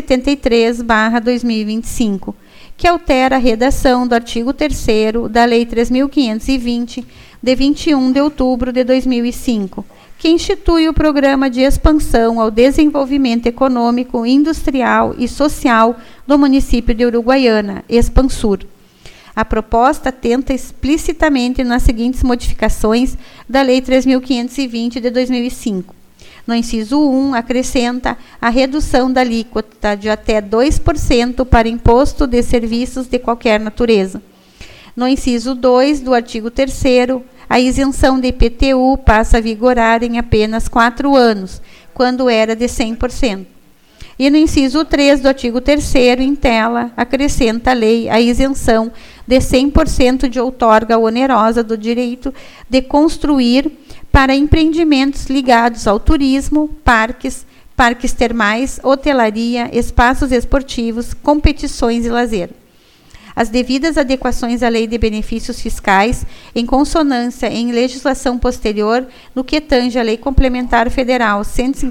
173/2025, que altera a redação do artigo 3º da Lei 3.520, de 21 de outubro de 2005, que institui o Programa de Expansão ao Desenvolvimento Econômico, Industrial e Social do município de Uruguaiana, Expansur. A proposta atenta explicitamente nas seguintes modificações da Lei 3.520 de 2005. No inciso 1, acrescenta a redução da alíquota de até 2% para imposto de serviços de qualquer natureza. No inciso 2 do artigo 3º, a isenção de IPTU passa a vigorar em apenas 4 anos, quando era de 100%. E no inciso 3 do artigo 3º, em tela, acrescenta a lei a isenção de 100% de outorga onerosa do direito de construir para empreendimentos ligados ao turismo, parques termais, hotelaria, espaços esportivos, competições e lazer. As devidas adequações à Lei de Benefícios Fiscais, em consonância em legislação posterior, no que tange à Lei Complementar Federal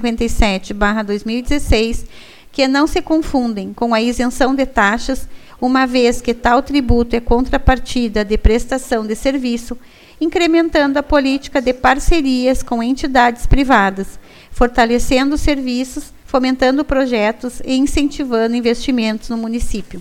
157/2016, que não se confundem com a isenção de taxas, uma vez que tal tributo é contrapartida de prestação de serviço, incrementando a política de parcerias com entidades privadas, fortalecendo os serviços, fomentando projetos e incentivando investimentos no município.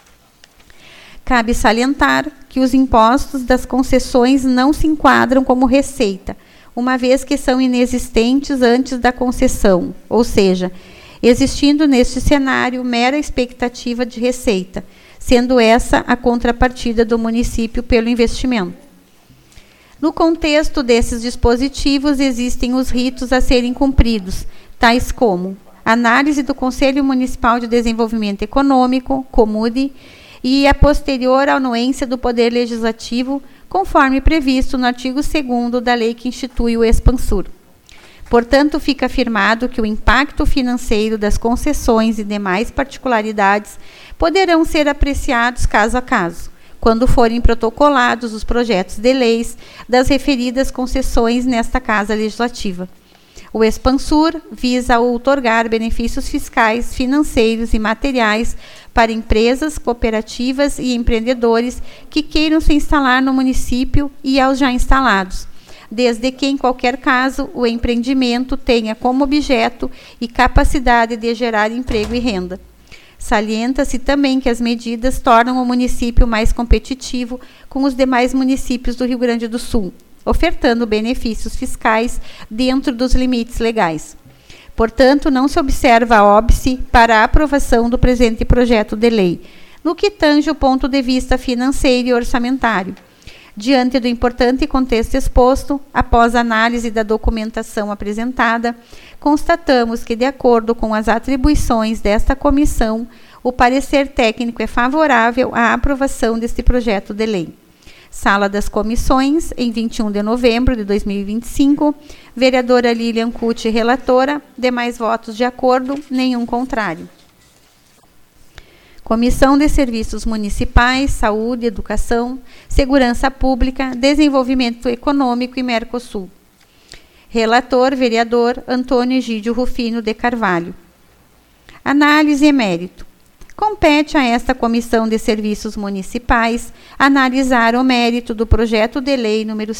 Cabe salientar que os impostos das concessões não se enquadram como receita, uma vez que são inexistentes antes da concessão, ou seja, existindo neste cenário mera expectativa de receita, sendo essa a contrapartida do município pelo investimento. No contexto desses dispositivos, existem os ritos a serem cumpridos, tais como análise do Conselho Municipal de Desenvolvimento Econômico, COMUDE, e a posterior anuência do Poder Legislativo, conforme previsto no artigo 2º da lei que institui o Expansur. Portanto, fica afirmado que o impacto financeiro das concessões e demais particularidades poderão ser apreciados caso a caso, quando forem protocolados os projetos de leis das referidas concessões nesta Casa Legislativa. O Expansur visa outorgar benefícios fiscais, financeiros e materiais para empresas, cooperativas e empreendedores que queiram se instalar no município e aos já instalados, desde que, em qualquer caso, o empreendimento tenha como objeto e capacidade de gerar emprego e renda. Salienta-se também que as medidas tornam o município mais competitivo com os demais municípios do Rio Grande do Sul, ofertando benefícios fiscais dentro dos limites legais. Portanto, não se observa óbice para a aprovação do presente projeto de lei, no que tange o ponto de vista financeiro e orçamentário. Diante do importante contexto exposto, após análise da documentação apresentada, constatamos que, de acordo com as atribuições desta comissão, o parecer técnico é favorável à aprovação deste projeto de lei. Sala das Comissões, em 21 de novembro de 2025, vereadora Lilian Cucci, relatora, demais votos de acordo, nenhum contrário. Comissão de Serviços Municipais, Saúde, Educação, Segurança Pública, Desenvolvimento Econômico e Mercosul. Relator, vereador Antônio Egídio Rufino de Carvalho. Análise e mérito. Compete a esta Comissão de Serviços Municipais analisar o mérito do projeto de lei número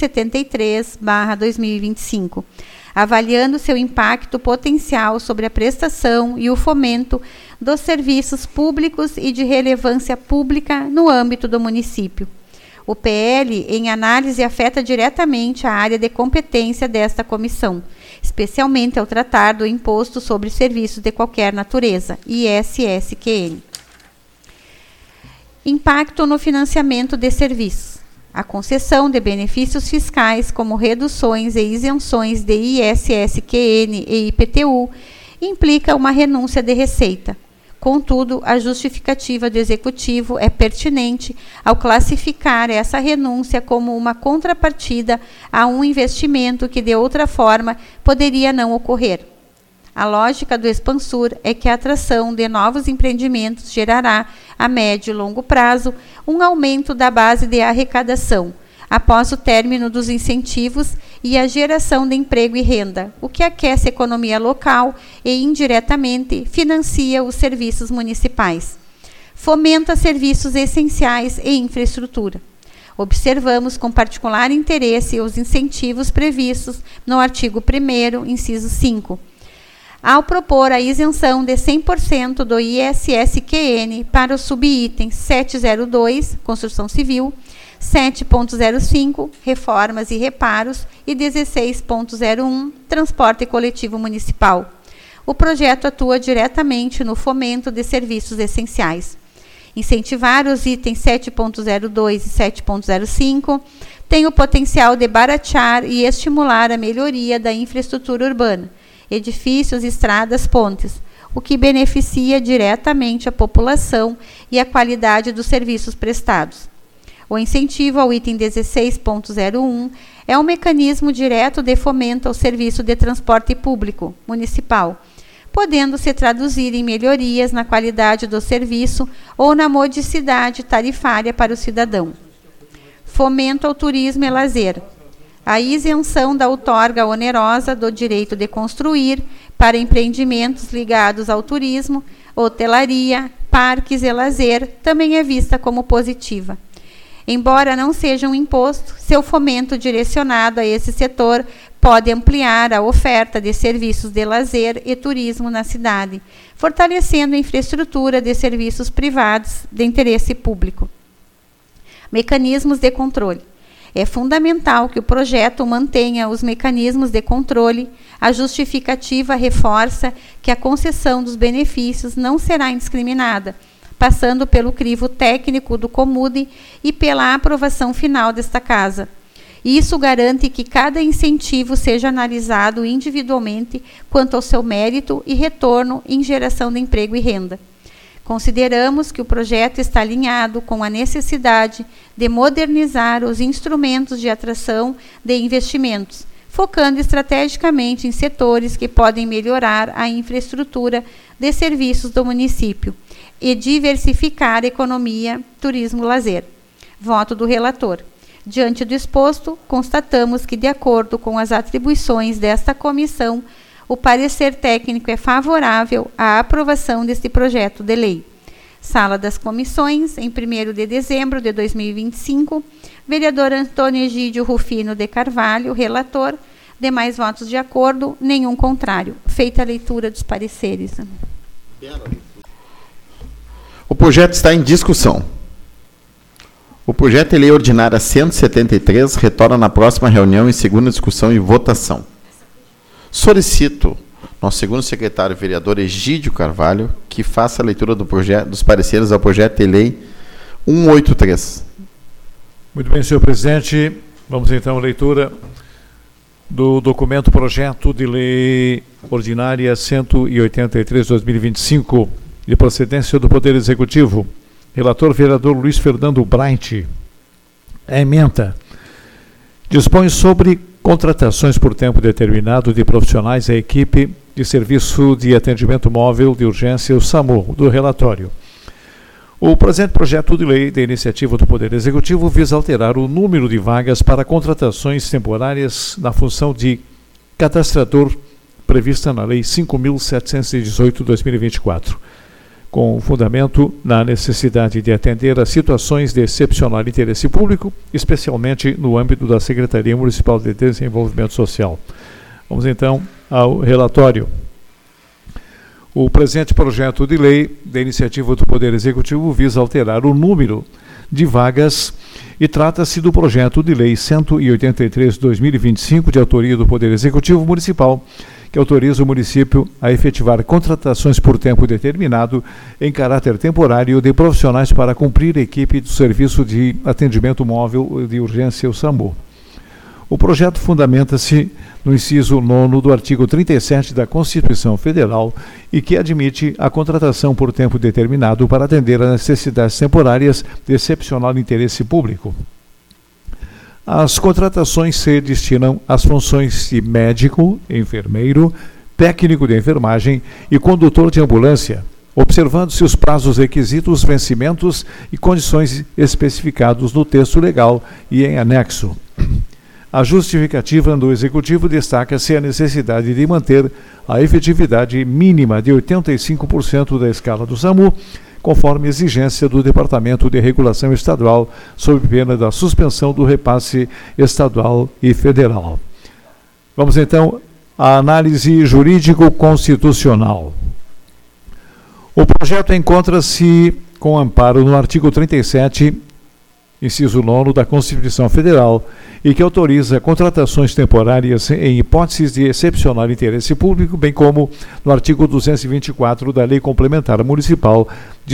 173/2025, avaliando seu impacto potencial sobre a prestação e o fomento dos serviços públicos e de relevância pública no âmbito do município. O PL, em análise, afeta diretamente a área de competência desta comissão, especialmente ao tratar do Imposto sobre Serviços de Qualquer Natureza, ISSQN. Impacto no financiamento de serviços. A concessão de benefícios fiscais, como reduções e isenções de ISS-QN e IPTU, implica uma renúncia de receita. Contudo, a justificativa do Executivo é pertinente ao classificar essa renúncia como uma contrapartida a um investimento que, de outra forma, poderia não ocorrer. A lógica do Expansur é que a atração de novos empreendimentos gerará, a médio e longo prazo, um aumento da base de arrecadação, após o término dos incentivos e a geração de emprego e renda, o que aquece a economia local e, indiretamente, financia os serviços municipais. Fomenta serviços essenciais e infraestrutura. Observamos com particular interesse os incentivos previstos no artigo 1º, inciso 5, ao propor a isenção de 100% do ISS-QN para os subitens 702, Construção Civil, 7.05, Reformas e Reparos, e 16.01, Transporte Coletivo Municipal. O projeto atua diretamente no fomento de serviços essenciais. Incentivar os itens 7.02 e 7.05 tem o potencial de baratear e estimular a melhoria da infraestrutura urbana, edifícios, estradas, pontes, o que beneficia diretamente a população e a qualidade dos serviços prestados. O incentivo ao item 16.01 é um mecanismo direto de fomento ao serviço de transporte público municipal, podendo se traduzir em melhorias na qualidade do serviço ou na modicidade tarifária para o cidadão. Fomento ao turismo e lazer. A isenção da outorga onerosa do direito de construir para empreendimentos ligados ao turismo, hotelaria, parques e lazer também é vista como positiva. Embora não seja um imposto, seu fomento direcionado a esse setor pode ampliar a oferta de serviços de lazer e turismo na cidade, fortalecendo a infraestrutura de serviços privados de interesse público. Mecanismos de controle. É fundamental que o projeto mantenha os mecanismos de controle. A justificativa reforça que a concessão dos benefícios não será indiscriminada, passando pelo crivo técnico do COMUDE e pela aprovação final desta Casa. Isso garante que cada incentivo seja analisado individualmente quanto ao seu mérito e retorno em geração de emprego e renda. Consideramos que o projeto está alinhado com a necessidade de modernizar os instrumentos de atração de investimentos, focando estrategicamente em setores que podem melhorar a infraestrutura de serviços do município e diversificar a economia, turismo e lazer. Voto do relator. Diante do exposto, constatamos que, de acordo com as atribuições desta comissão, o parecer técnico é favorável à aprovação deste projeto de lei. Sala das Comissões, em 1º de dezembro de 2025, vereador Antônio Egídio Rufino de Carvalho, relator. Demais votos de acordo, nenhum contrário. Feita a leitura dos pareceres. O projeto está em discussão. O projeto de lei ordinária 173 retorna na próxima reunião em segunda discussão e votação. Solicito nosso segundo secretário, vereador Egídio Carvalho, que faça a leitura do projeto, dos pareceres ao projeto de lei 183. Muito bem, senhor presidente. Vamos então à leitura do documento projeto de lei ordinária 183/2025, de procedência do Poder Executivo. Relator, vereador Luiz Fernando Bright. A ementa dispõe sobre contratações por tempo determinado de profissionais da equipe de Serviço de Atendimento Móvel de Urgência, o SAMU, do relatório. O presente projeto de lei, de iniciativa do Poder Executivo, visa alterar o número de vagas para contratações temporárias na função de cadastrador prevista na Lei 5.718/2024, com fundamento na necessidade de atender a situações de excepcional interesse público, especialmente no âmbito da Secretaria Municipal de Desenvolvimento Social. Vamos então ao relatório. O presente projeto de lei, da iniciativa do Poder Executivo, visa alterar o número de vagas e trata-se do projeto de lei 183/2025, de autoria do Poder Executivo Municipal, que autoriza o município a efetivar contratações por tempo determinado em caráter temporário de profissionais para cumprir a equipe do Serviço de Atendimento Móvel de Urgência, o SAMU. O projeto fundamenta-se no inciso 9º do artigo 37 da Constituição Federal e que admite a contratação por tempo determinado para atender a necessidades temporárias de excepcional interesse público. As contratações se destinam às funções de médico, enfermeiro, técnico de enfermagem e condutor de ambulância, observando-se os prazos requisitos, vencimentos e condições especificados no texto legal e em anexo. A justificativa do Executivo destaca-se a necessidade de manter a efetividade mínima de 85% da escala do SAMU, conforme exigência do Departamento de Regulação Estadual, sob pena da suspensão do repasse estadual e federal. Vamos então à análise jurídico-constitucional. O projeto encontra-se com amparo no artigo 37, inciso 9 da Constituição Federal, e que autoriza contratações temporárias em hipóteses de excepcional interesse público, bem como no artigo 224 da Lei Complementar Municipal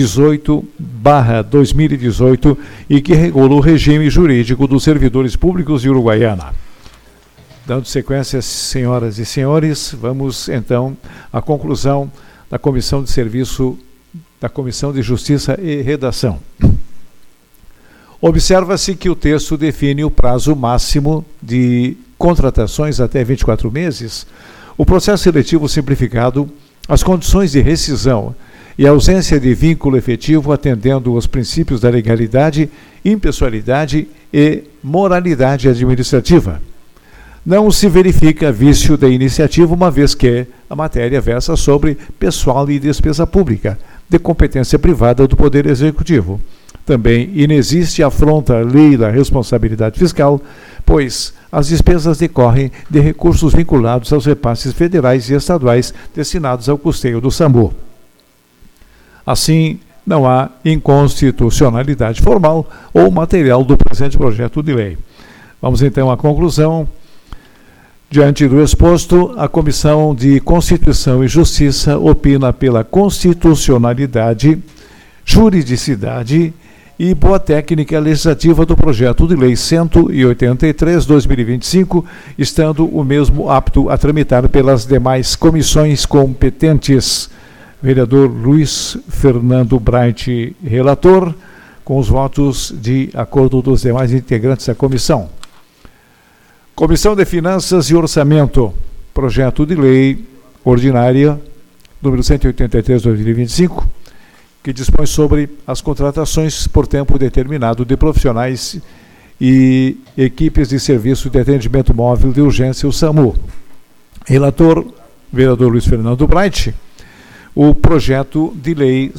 18/2018 e que regula o regime jurídico dos servidores públicos de Uruguaiana. Dando sequência, senhoras e senhores, vamos então à conclusão da Comissão de Serviço, da Comissão de Justiça e Redação. Observa-se que o texto define o prazo máximo de contratações até 24 meses, o processo seletivo simplificado, as condições de rescisão e a ausência de vínculo efetivo atendendo aos princípios da legalidade, impessoalidade e moralidade administrativa. Não se verifica vício da iniciativa, uma vez que a matéria versa sobre pessoal e despesa pública, de competência privada do Poder Executivo. Também inexiste afronta à lei da responsabilidade fiscal, pois as despesas decorrem de recursos vinculados aos repasses federais e estaduais destinados ao custeio do SAMU. Assim, não há inconstitucionalidade formal ou material do presente projeto de lei. Vamos então à conclusão. Diante do exposto, a Comissão de Constituição e Justiça opina pela constitucionalidade, juridicidade e boa técnica legislativa do projeto de lei 183/2025, estando o mesmo apto a tramitar pelas demais comissões competentes. Vereador Luiz Fernando Bright, relator, com os votos de acordo dos demais integrantes da comissão. Comissão de Finanças e Orçamento, projeto de lei ordinária, número 183/2025, que dispõe sobre as contratações por tempo determinado de profissionais e equipes de serviço de atendimento móvel de urgência, o SAMU. Relator, vereador Luiz Fernando Bright. O projeto de lei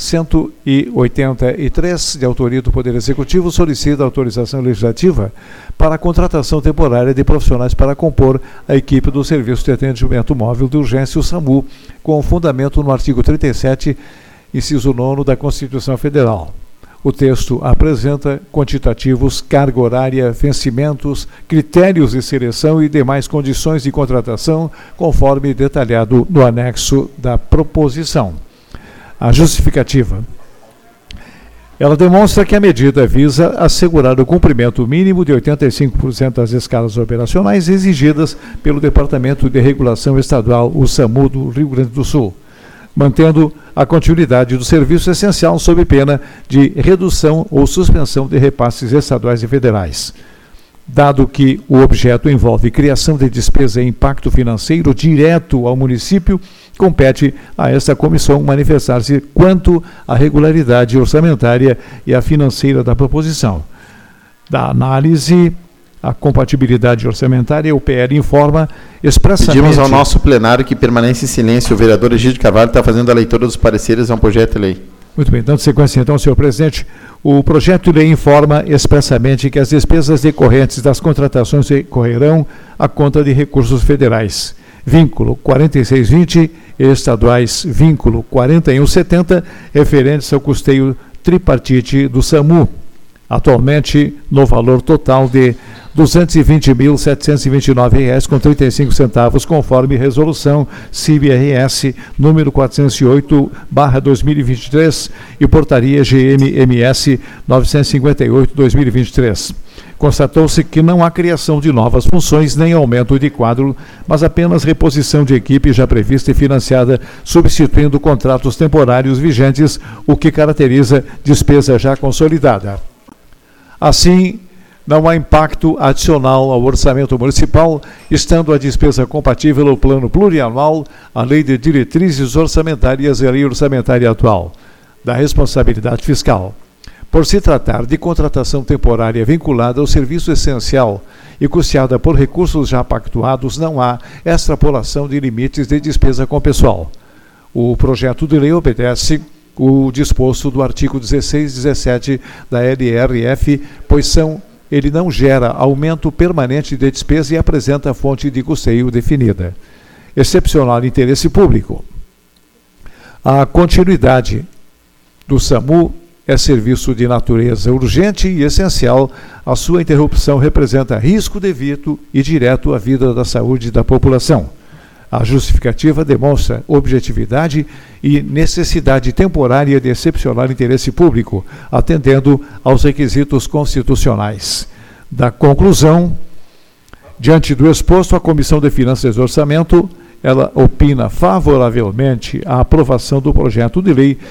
183, de autoria do Poder Executivo, solicita autorização legislativa para a contratação temporária de profissionais para compor a equipe do Serviço de Atendimento Móvel de Urgência, o SAMU, com fundamento no artigo 37, inciso 9 da Constituição Federal. O texto apresenta quantitativos, carga horária, vencimentos, critérios de seleção e demais condições de contratação, conforme detalhado no anexo da proposição. A justificativa. Ela demonstra que a medida visa assegurar o cumprimento mínimo de 85% das escalas operacionais exigidas pelo Departamento de Regulação Estadual, o SAMU do Rio Grande do Sul, mantendo a continuidade do serviço essencial sob pena de redução ou suspensão de repasses estaduais e federais. Dado que o objeto envolve criação de despesa e impacto financeiro direto ao município, compete a esta comissão manifestar-se quanto à regularidade orçamentária e a financeira da proposição. Da análise, a compatibilidade orçamentária, o PL informa expressamente... Pedimos ao nosso plenário que permaneça em silêncio. O vereador Egídio Carvalho está fazendo a leitura dos pareceres a um projeto de lei. Muito bem, dando sequência então, senhor presidente, o projeto de lei informa expressamente que as despesas decorrentes das contratações recorrerão à conta de recursos federais. Vínculo 4620, estaduais, vínculo 4170, referentes ao custeio tripartite do SAMU. atualmente no valor total de R$ 220.729,35, conforme resolução CIB-RS número 408/2023 e portaria GM-MS 958/2023. Constatou-se que não há criação de novas funções nem aumento de quadro, mas apenas reposição de equipe já prevista e financiada, substituindo contratos temporários vigentes, o que caracteriza despesa já consolidada. Assim, não há impacto adicional ao orçamento municipal, estando a despesa compatível ao plano plurianual, a lei de diretrizes orçamentárias e a lei orçamentária atual, da responsabilidade fiscal. Por se tratar de contratação temporária vinculada ao serviço essencial e custeada por recursos já pactuados, não há extrapolação de limites de despesa com pessoal. O projeto de lei obedece o disposto do artigo 16 e 17 da LRF, pois ele não gera aumento permanente de despesa e apresenta fonte de custeio definida. Excepcional interesse público. A continuidade do SAMU é serviço de natureza urgente e essencial. A sua interrupção representa risco devido e direto à vida da saúde da população. A justificativa demonstra objetividade e necessidade temporária de excepcional interesse público, atendendo aos requisitos constitucionais. Da conclusão, diante do exposto, a Comissão de Finanças e Orçamento, ela opina favoravelmente a aprovação do projeto de lei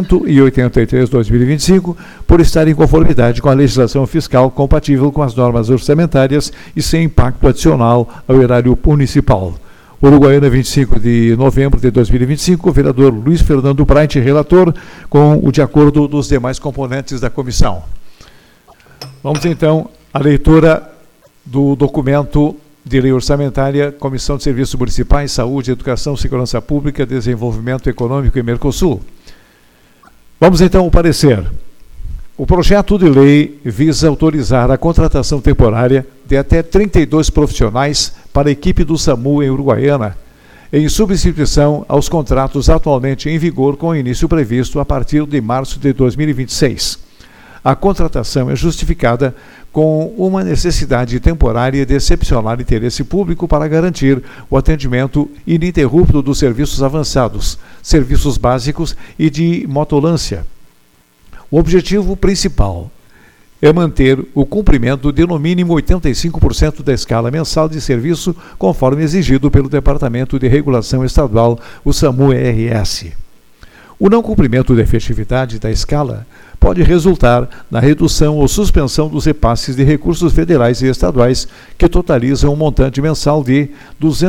183/2025, por estar em conformidade com a legislação fiscal, compatível com as normas orçamentárias e sem impacto adicional ao erário municipal. Uruguaiana, 25 de novembro de 2025, o vereador Luiz Fernando Breit, relator, com o de acordo dos demais componentes da comissão. Vamos então à leitura do documento de lei orçamentária, Comissão de Serviços Municipais, Saúde, Educação, Segurança Pública, Desenvolvimento Econômico e Mercosul. Vamos então ao parecer. O projeto de lei visa autorizar a contratação temporária de até 32 profissionais para a equipe do SAMU em Uruguaiana, em substituição aos contratos atualmente em vigor, com início previsto a partir de março de 2026. A contratação é justificada com uma necessidade temporária de excepcional interesse público para garantir o atendimento ininterrupto dos serviços avançados, serviços básicos e de motolância. O objetivo principal é manter o cumprimento de no mínimo 85% da escala mensal de serviço, conforme exigido pelo Departamento de Regulação Estadual, o SAMU-RS. O não cumprimento da efetividade da escala pode resultar na redução ou suspensão dos repasses de recursos federais e estaduais, que totalizam um montante mensal de R$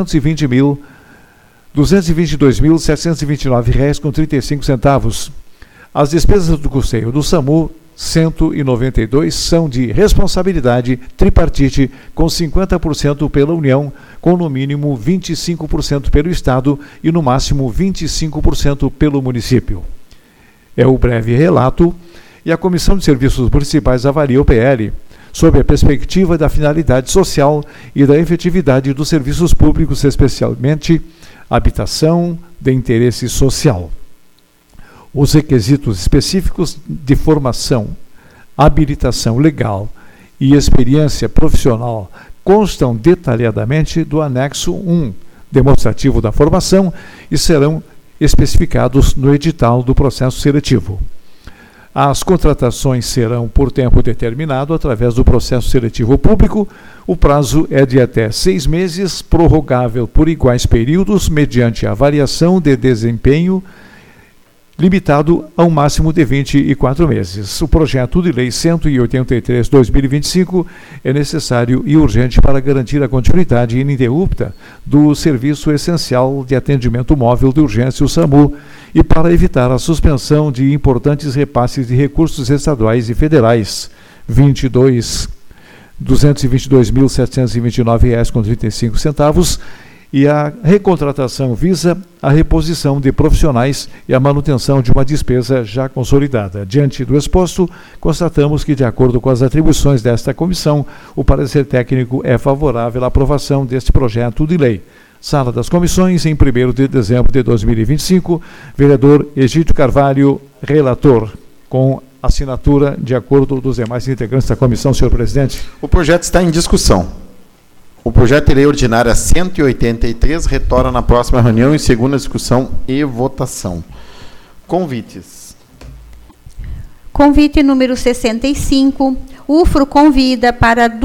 222.729,35. As despesas do custeio do SAMU 192 são de responsabilidade tripartite, com 50% pela União, com no mínimo 25% pelo Estado e no máximo 25% pelo município. É o breve relato, e a Comissão de Serviços Municipais avalia o PL sob a perspectiva da finalidade social e da efetividade dos serviços públicos, especialmente habitação de interesse social. Os requisitos específicos de formação, habilitação legal e experiência profissional constam detalhadamente do anexo 1, demonstrativo da formação, e serão especificados no edital do processo seletivo. As contratações serão por tempo determinado através do processo seletivo público. O prazo é de até 6 meses, prorrogável por iguais períodos, mediante avaliação de desempenho, limitado a um máximo de 24 meses. O projeto de lei 183/2025 é necessário e urgente para garantir a continuidade ininterrupta do serviço essencial de atendimento móvel de urgência, o SAMU, e para evitar a suspensão de importantes repasses de recursos estaduais e federais, R$ 222.729,35, e a recontratação visa a reposição de profissionais e a manutenção de uma despesa já consolidada. Diante do exposto, constatamos que, de acordo com as atribuições desta comissão, o parecer técnico é favorável à aprovação deste projeto de lei. Sala das Comissões, em 1º de dezembro de 2025, vereador Egídio Carvalho, relator, com assinatura de acordo dos demais integrantes da comissão, senhor presidente. O projeto está em discussão. O projeto de lei ordinária 183 retorna na próxima reunião em segunda discussão e votação. Convites. Convite número 65. UFRO convida para a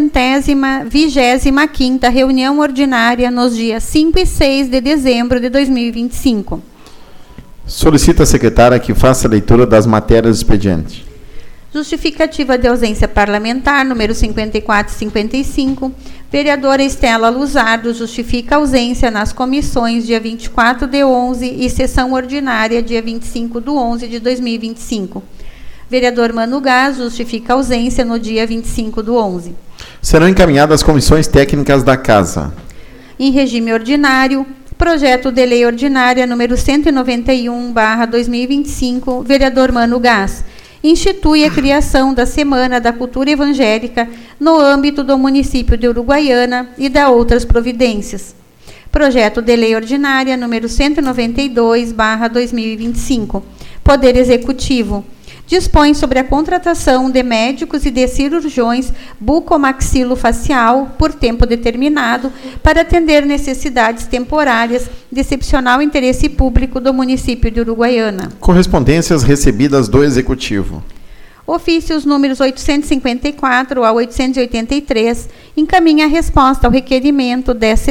225ª reunião ordinária nos dias 5 e 6 de dezembro de 2025. Solicita a secretária que faça a leitura das matérias do expediente. Justificativa de ausência parlamentar, número 54 e 55. Vereadora Estela Luzardo justifica ausência nas comissões dia 24 de 11 e sessão ordinária dia 25 de 11 de 2025. Vereador Mano Gás justifica ausência no dia 25 do 11. Serão encaminhadas as comissões técnicas da Casa. Em regime ordinário, projeto de lei ordinária número 191/2025, vereador Mano Gás, institui a criação da Semana da Cultura Evangélica no âmbito do município de Uruguaiana e da outras providências. Projeto de lei ordinária número 192/2025, Poder Executivo, dispõe sobre a contratação de médicos e de cirurgiões bucomaxilofacial por tempo determinado para atender necessidades temporárias de excepcional interesse público do município de Uruguaiana. Correspondências recebidas do Executivo. Ofícios números 854 a 883 encaminha a resposta ao requerimento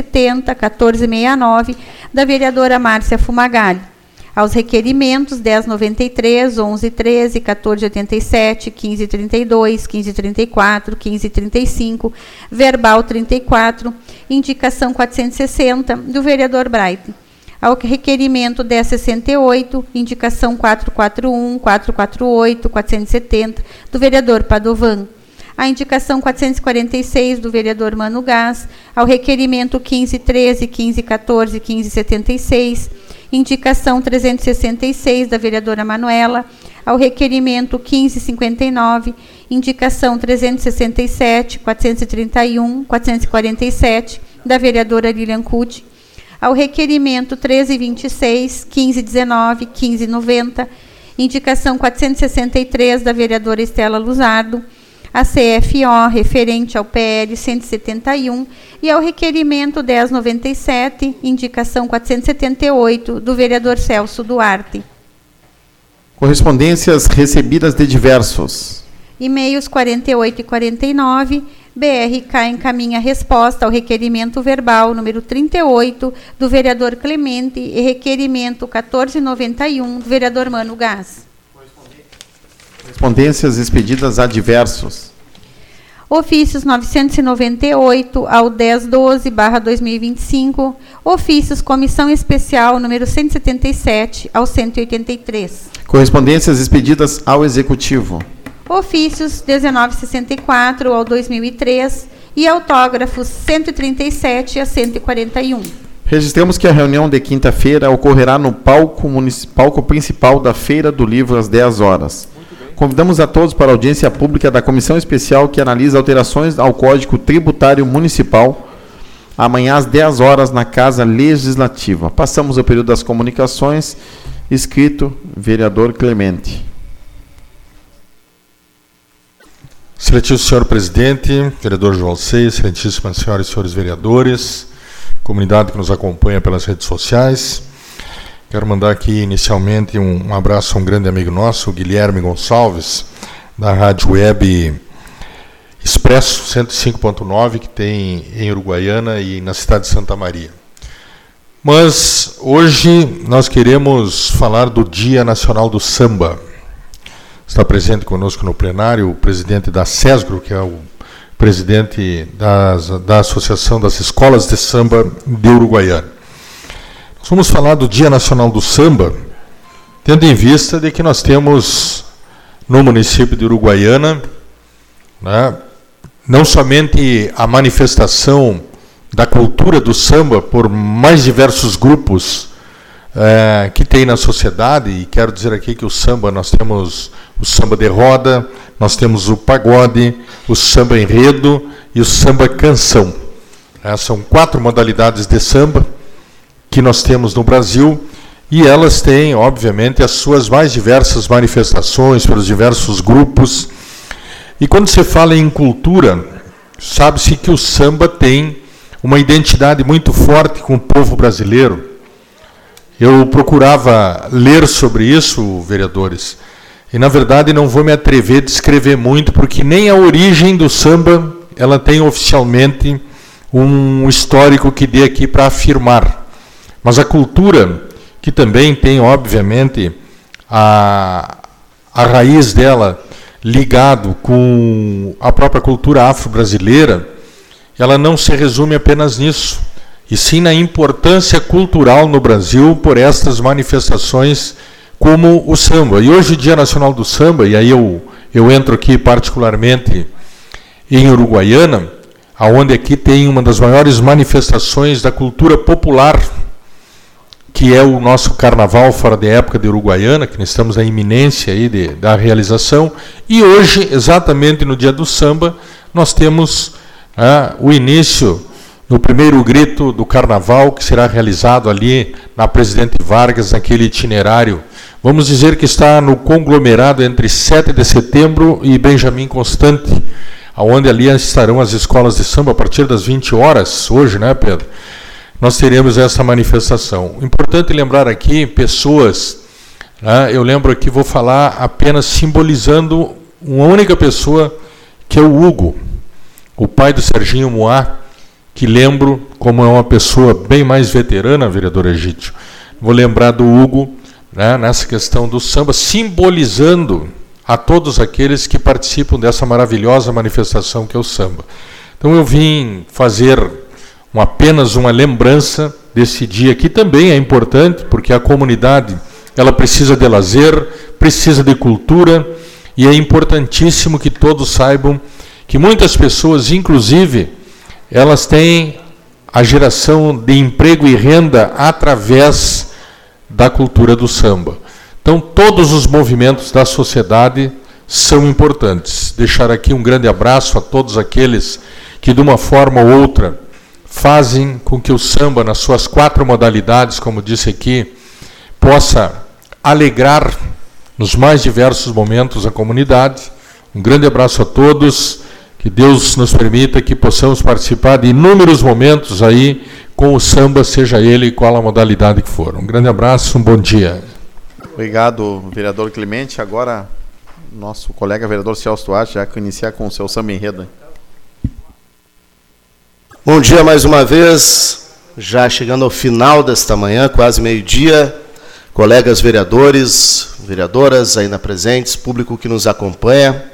1070-1469 da vereadora Márcia Fumagalli. Aos requerimentos 1093, 1113, 1487, 1532, 1534, 1535, verbal 34, indicação 460, do vereador Bright. Ao requerimento 1068, indicação 441, 448, 470, do vereador Padovan. A indicação 446, do vereador Mano Gás. Ao requerimento 1513, 1514, 1576, indicação 366, da vereadora Manuela. Ao requerimento 1559, indicação 367, 431, 447, da vereadora Lilian Cucci. Ao requerimento 1326, 1519, 1590, indicação 463, da vereadora Estela Luzardo. A CFO, referente ao PL 171, e ao requerimento 1097, indicação 478, do vereador Celso Duarte. Correspondências recebidas de diversos. E-mails 48 e 49, BRK encaminha resposta ao requerimento verbal número 38, do vereador Clemente, e requerimento 1491, do vereador Mano Gás. Correspondências expedidas a diversos. Ofícios 998 ao 1012/2025. Ofícios Comissão Especial número 177 ao 183. Correspondências expedidas ao Executivo. Ofícios 1964 ao 2003 e autógrafos 137 a 141. Registramos que a reunião de quinta-feira ocorrerá no palco principal da Feira do Livro às 10 horas. Convidamos a todos para a audiência pública da Comissão Especial que analisa alterações ao Código Tributário Municipal, amanhã às 10 horas na Casa Legislativa. Passamos ao período das comunicações. Escrito, vereador Clemente. Excelentíssimo senhor presidente, vereador João Sei, excelentíssimas senhoras e senhores vereadores, comunidade que nos acompanha pelas redes sociais. Quero mandar aqui inicialmente um abraço a um grande amigo nosso, o Guilherme Gonçalves, da Rádio Web Expresso 105.9, que tem em Uruguaiana e na cidade de Santa Maria. Mas hoje nós queremos falar do Dia Nacional do Samba. Está presente conosco no plenário o presidente da SESGRO, que é o presidente da Associação das Escolas de Samba de Uruguaiana. Nós vamos falar do Dia Nacional do Samba, tendo em vista de que nós temos no município de Uruguaiana, né, não somente a manifestação da cultura do samba por mais diversos grupos que tem na sociedade, e quero dizer aqui que o samba, nós temos o samba de roda, nós temos o pagode, o samba enredo e o samba canção. São 4 modalidades de samba que nós temos no Brasil e elas têm, obviamente, as suas mais diversas manifestações pelos diversos grupos. E quando se fala em cultura, sabe-se que o samba tem uma identidade muito forte com o povo brasileiro. Eu procurava ler sobre isso, vereadores, e na verdade não vou me atrever a descrever muito, porque nem a origem do samba ela tem oficialmente um histórico que dê aqui para afirmar. Mas a cultura, que também tem, obviamente, a raiz dela ligado com a própria cultura afro-brasileira, ela não se resume apenas nisso, e sim na importância cultural no Brasil por estas manifestações como o samba. E hoje, Dia Nacional do Samba, e aí eu entro aqui particularmente em Uruguaiana, onde aqui tem uma das maiores manifestações da cultura popular, que é o nosso carnaval fora de época de Uruguaiana, que nós estamos na iminência aí da realização. E hoje, exatamente no dia do samba, nós temos o início no primeiro grito do carnaval, que será realizado ali na Presidente Vargas, naquele itinerário. Vamos dizer que está no conglomerado entre 7 de setembro e Benjamin Constant, onde ali estarão as escolas de samba a partir das 20 horas, hoje, né, Pedro? Nós teremos essa manifestação. Importante lembrar aqui pessoas, eu lembro aqui, vou falar apenas simbolizando uma única pessoa, que é o Hugo, o pai do Serginho Moá, que lembro como é uma pessoa bem mais veterana, vereador Egídio. Vou lembrar do Hugo, nessa questão do samba, simbolizando a todos aqueles que participam dessa maravilhosa manifestação que é o samba. Então eu vim fazer apenas uma lembrança desse dia, que também é importante, porque a comunidade ela precisa de lazer, precisa de cultura, e é importantíssimo que todos saibam que muitas pessoas, inclusive, elas têm a geração de emprego e renda através da cultura do samba. Então, todos os movimentos da sociedade são importantes. Deixar aqui um grande abraço a todos aqueles que, de uma forma ou outra, fazem com que o samba, nas suas 4 modalidades, como disse aqui, possa alegrar nos mais diversos momentos a comunidade. Um grande abraço a todos, que Deus nos permita que possamos participar de inúmeros momentos aí com o samba, seja ele qual a modalidade que for. Um grande abraço, um bom dia. Obrigado, vereador Clemente. Agora, nosso colega vereador Celso Duarte, já que iniciar com o seu samba enredo. Bom dia mais uma vez, já chegando ao final desta manhã, quase meio-dia, colegas vereadores, vereadoras ainda presentes, público que nos acompanha.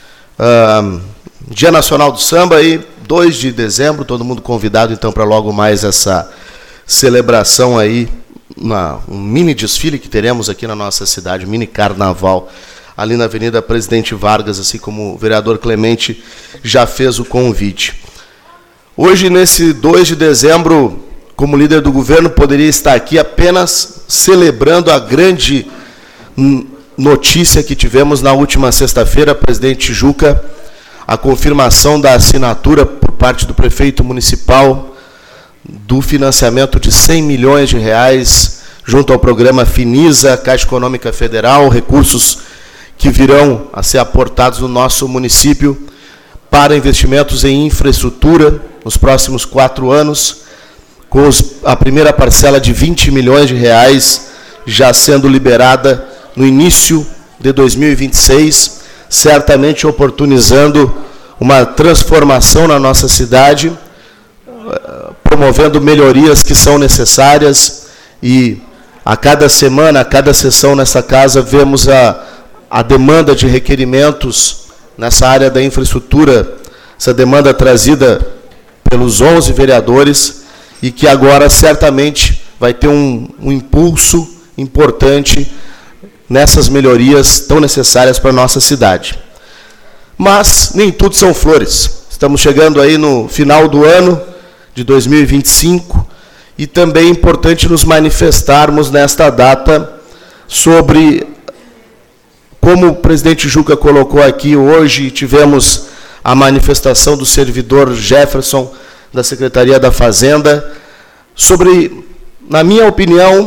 Dia Nacional do Samba, aí, 2 de dezembro, todo mundo convidado então para logo mais essa celebração aí, um mini desfile que teremos aqui na nossa cidade, mini carnaval, ali na Avenida Presidente Vargas, assim como o vereador Clemente já fez o convite. Hoje, nesse 2 de dezembro, como líder do governo, poderia estar aqui apenas celebrando a grande notícia que tivemos na última sexta-feira, presidente Juca, a confirmação da assinatura por parte do prefeito municipal do financiamento de 100 milhões de reais junto ao programa Finisa, Caixa Econômica Federal, recursos que virão a ser aportados no nosso município para investimentos em infraestrutura nos próximos 4 anos, com a primeira parcela de 20 milhões de reais já sendo liberada no início de 2026, certamente oportunizando uma transformação na nossa cidade, promovendo melhorias que são necessárias, e a cada semana, a cada sessão nessa casa, vemos a demanda de requerimentos nessa área da infraestrutura, essa demanda trazida pelos 11 vereadores, e que agora certamente vai ter um impulso importante nessas melhorias tão necessárias para a nossa cidade. Mas nem tudo são flores. Estamos chegando aí no final do ano de 2025, e também é importante nos manifestarmos nesta data sobre, como o presidente Juca colocou aqui hoje, tivemos a manifestação do servidor Jefferson, da Secretaria da Fazenda, sobre, na minha opinião,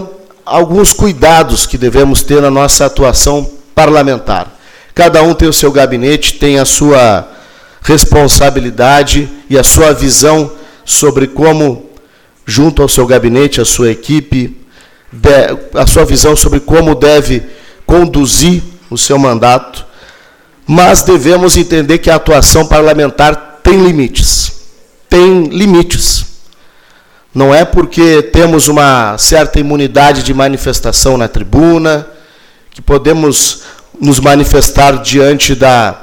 alguns cuidados que devemos ter na nossa atuação parlamentar. Cada um tem o seu gabinete, tem a sua responsabilidade e a sua visão sobre como, junto ao seu gabinete, a sua equipe, a sua visão sobre como deve conduzir o seu mandato, mas devemos entender que a atuação parlamentar tem limites. Tem limites. Não é porque temos uma certa imunidade de manifestação na tribuna, que podemos nos manifestar diante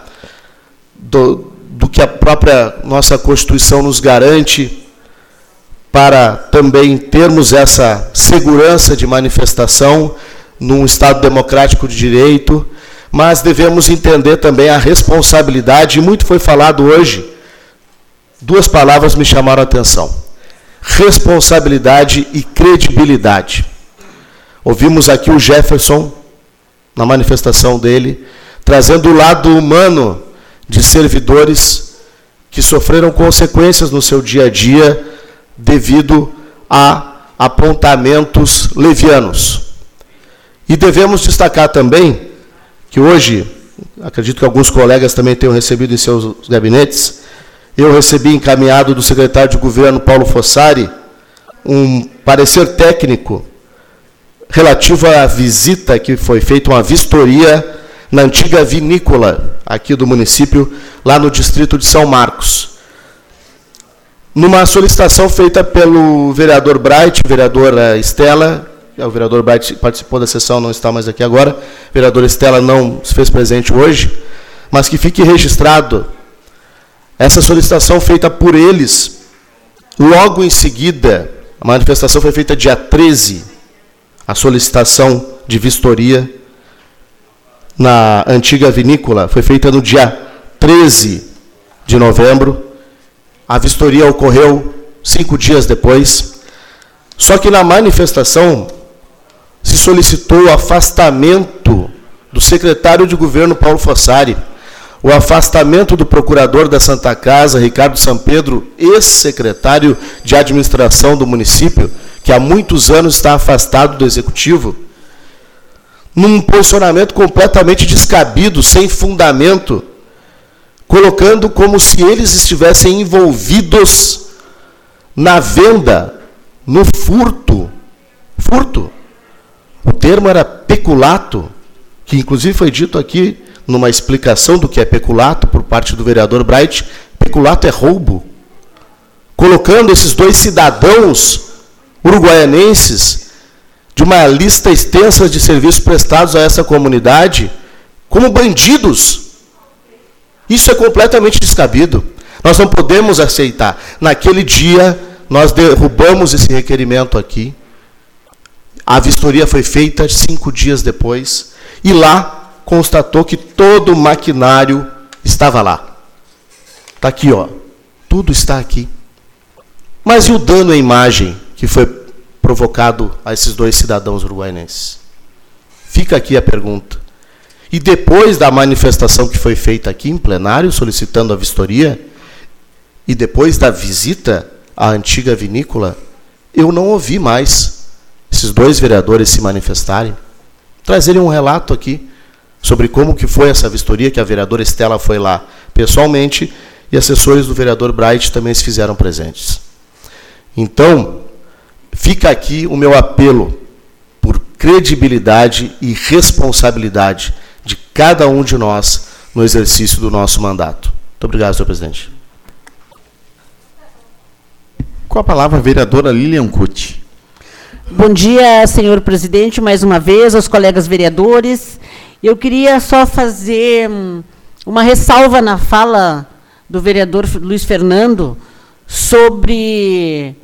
do que a própria nossa Constituição nos garante, para também termos essa segurança de manifestação num Estado democrático de direito, mas devemos entender também a responsabilidade, e muito foi falado hoje, duas palavras me chamaram a atenção: responsabilidade e credibilidade. Ouvimos aqui o Jefferson, na manifestação dele, trazendo o lado humano de servidores que sofreram consequências no seu dia a dia devido a apontamentos levianos. E devemos destacar também que hoje, acredito que alguns colegas também tenham recebido em seus gabinetes, eu recebi encaminhado do secretário de Governo, Paulo Fossari, um parecer técnico relativo à visita que foi feita, uma vistoria na antiga vinícola aqui do município, lá no distrito de São Marcos. Numa solicitação feita pelo vereador Bright, vereadora Estela, o vereador Bright participou da sessão, não está mais aqui agora, a vereadora Estela não se fez presente hoje, mas que fique registrado essa solicitação feita por eles. Logo em seguida, a manifestação foi feita dia 13, a solicitação de vistoria na antiga vinícola foi feita no dia 13 de novembro. A vistoria ocorreu 5 dias depois. Só que na manifestação se solicitou o afastamento do secretário de Governo, Paulo Fossari, o afastamento do procurador da Santa Casa, Ricardo Sampedro, ex-secretário de administração do município, que há muitos anos está afastado do executivo, num posicionamento completamente descabido, sem fundamento, colocando como se eles estivessem envolvidos na venda, no furto. Furto. O termo era peculato, que inclusive foi dito aqui numa explicação do que é peculato por parte do vereador Bright. Peculato é roubo. Colocando esses dois cidadãos uruguaianenses de uma lista extensa de serviços prestados a essa comunidade como bandidos. Isso é completamente descabido. Nós não podemos aceitar. Naquele dia, nós derrubamos esse requerimento aqui. A vistoria foi feita 5 dias depois. E lá constatou que todo o maquinário estava lá. Está aqui, ó. Tudo está aqui. Mas e o dano à imagem que foi provocado a esses dois cidadãos uruguaianenses? Fica aqui a pergunta. E depois da manifestação que foi feita aqui em plenário, solicitando a vistoria, e depois da visita à antiga vinícola, eu não ouvi mais esses dois vereadores se manifestarem, trazerem um relato aqui sobre como que foi essa vistoria, que a vereadora Estela foi lá pessoalmente, e assessores do vereador Bright também se fizeram presentes. Então, fica aqui o meu apelo por credibilidade e responsabilidade de cada um de nós no exercício do nosso mandato. Muito obrigado, senhor presidente. Com a palavra, a vereadora Lilian Cuti. Bom dia, senhor presidente, mais uma vez, aos colegas vereadores. Eu queria só fazer uma ressalva na fala do vereador Luiz Fernando sobre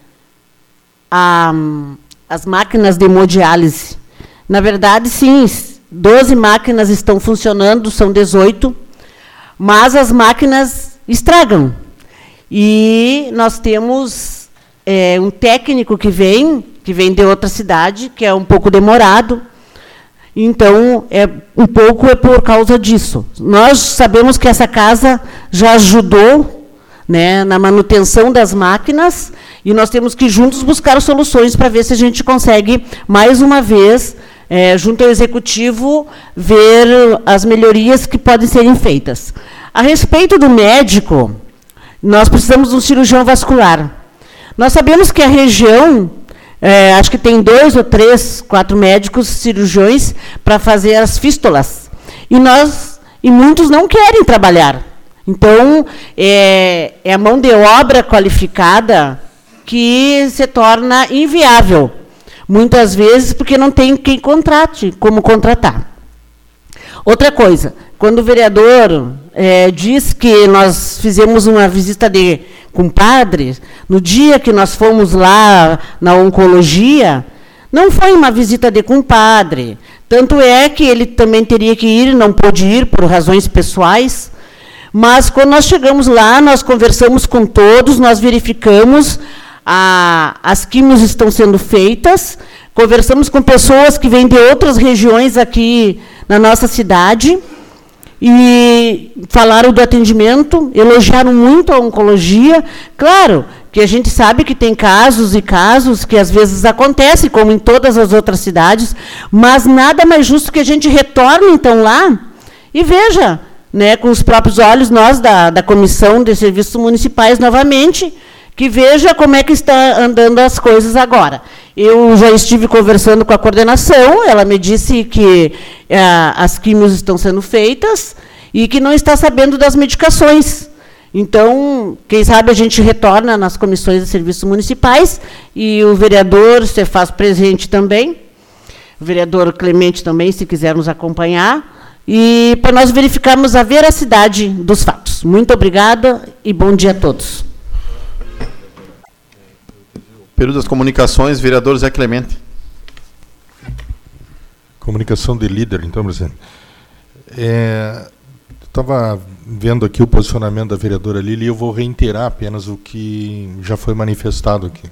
as máquinas de hemodiálise. Na verdade, sim, 12 máquinas estão funcionando, são 18, mas as máquinas estragam. E nós temos um técnico que vem de outra cidade, que é um pouco demorado. Então, um pouco é por causa disso. Nós sabemos que essa casa já ajudou, né, na manutenção das máquinas, E nós temos que juntos buscar soluções para ver se a gente consegue, mais uma vez, junto ao Executivo, ver as melhorias que podem serem feitas. A respeito do médico, nós precisamos de um cirurgião vascular. Nós sabemos que a região, acho que tem 2 ou 3, 4 médicos cirurgiões para fazer as fístulas. E muitos não querem trabalhar. Então, é a mão de obra qualificada que se torna inviável. Muitas vezes porque não tem quem contrate, como contratar. Outra coisa, quando o vereador diz que nós fizemos uma visita de compadre, no dia que nós fomos lá na oncologia, não foi uma visita de compadre. Tanto é que ele também teria que ir, não pôde ir por razões pessoais. Mas, quando nós chegamos lá, nós conversamos com todos, nós verificamos, as químios estão sendo feitas, conversamos com pessoas que vêm de outras regiões aqui na nossa cidade, e falaram do atendimento, elogiaram muito a oncologia. Claro que a gente sabe que tem casos e casos que às vezes acontecem, como em todas as outras cidades, mas nada mais justo que a gente retorne, então, lá e veja, com os próprios olhos, nós da Comissão de Serviços Municipais, novamente, que veja como é que está andando as coisas agora. Eu já estive conversando com a coordenação, ela me disse que as químios estão sendo feitas e que não está sabendo das medicações. Então, quem sabe a gente retorna nas comissões de serviços municipais e o vereador se faz presente também, o vereador Clemente também, se quiser nos acompanhar, e para nós verificarmos a veracidade dos fatos. Muito obrigada e bom dia a todos. Período das comunicações, vereador Zé Clemente. Comunicação de líder, então, presidente. Estava vendo aqui o posicionamento da vereadora Lili e eu vou reiterar apenas o que já foi manifestado aqui.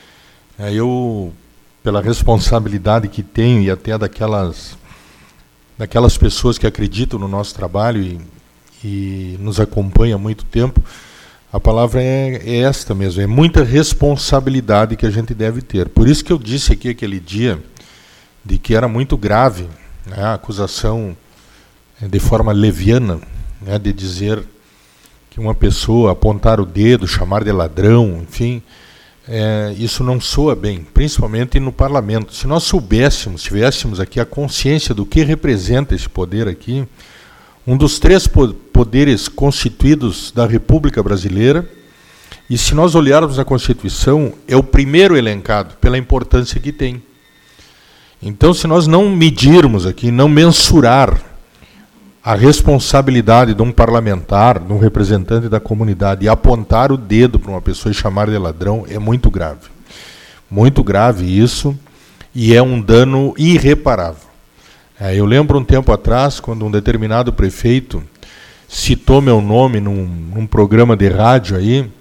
Eu, pela responsabilidade que tenho e até daquelas pessoas que acreditam no nosso trabalho e nos acompanham há muito tempo, a palavra é esta mesmo, é muita responsabilidade que a gente deve ter. Por isso que eu disse aqui aquele dia de que era muito grave, a acusação de forma leviana, de dizer que uma pessoa apontar o dedo, chamar de ladrão, enfim, isso não soa bem, principalmente no parlamento. Se nós tivéssemos aqui a consciência do que representa esse poder aqui, um dos 3 poderes constituídos da República Brasileira, e se nós olharmos a Constituição, é o primeiro elencado, pela importância que tem. Então, se nós não medirmos aqui, não mensurar a responsabilidade de um parlamentar, de um representante da comunidade, e apontar o dedo para uma pessoa e chamar de ladrão, é muito grave. Muito grave isso, e é um dano irreparável. Eu lembro um tempo atrás, quando um determinado prefeito citou meu nome num programa de rádio aí,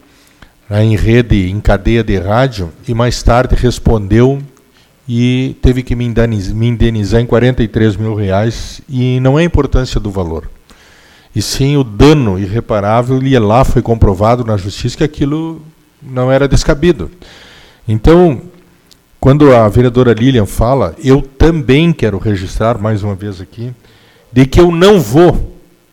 em cadeia de rádio, e mais tarde respondeu e teve que me indenizar em R$43 mil, e não é a importância do valor, e sim o dano irreparável, e lá foi comprovado na justiça que aquilo não era descabido. Então, quando a vereadora Lilian fala, eu também quero registrar, mais uma vez aqui, de que eu não vou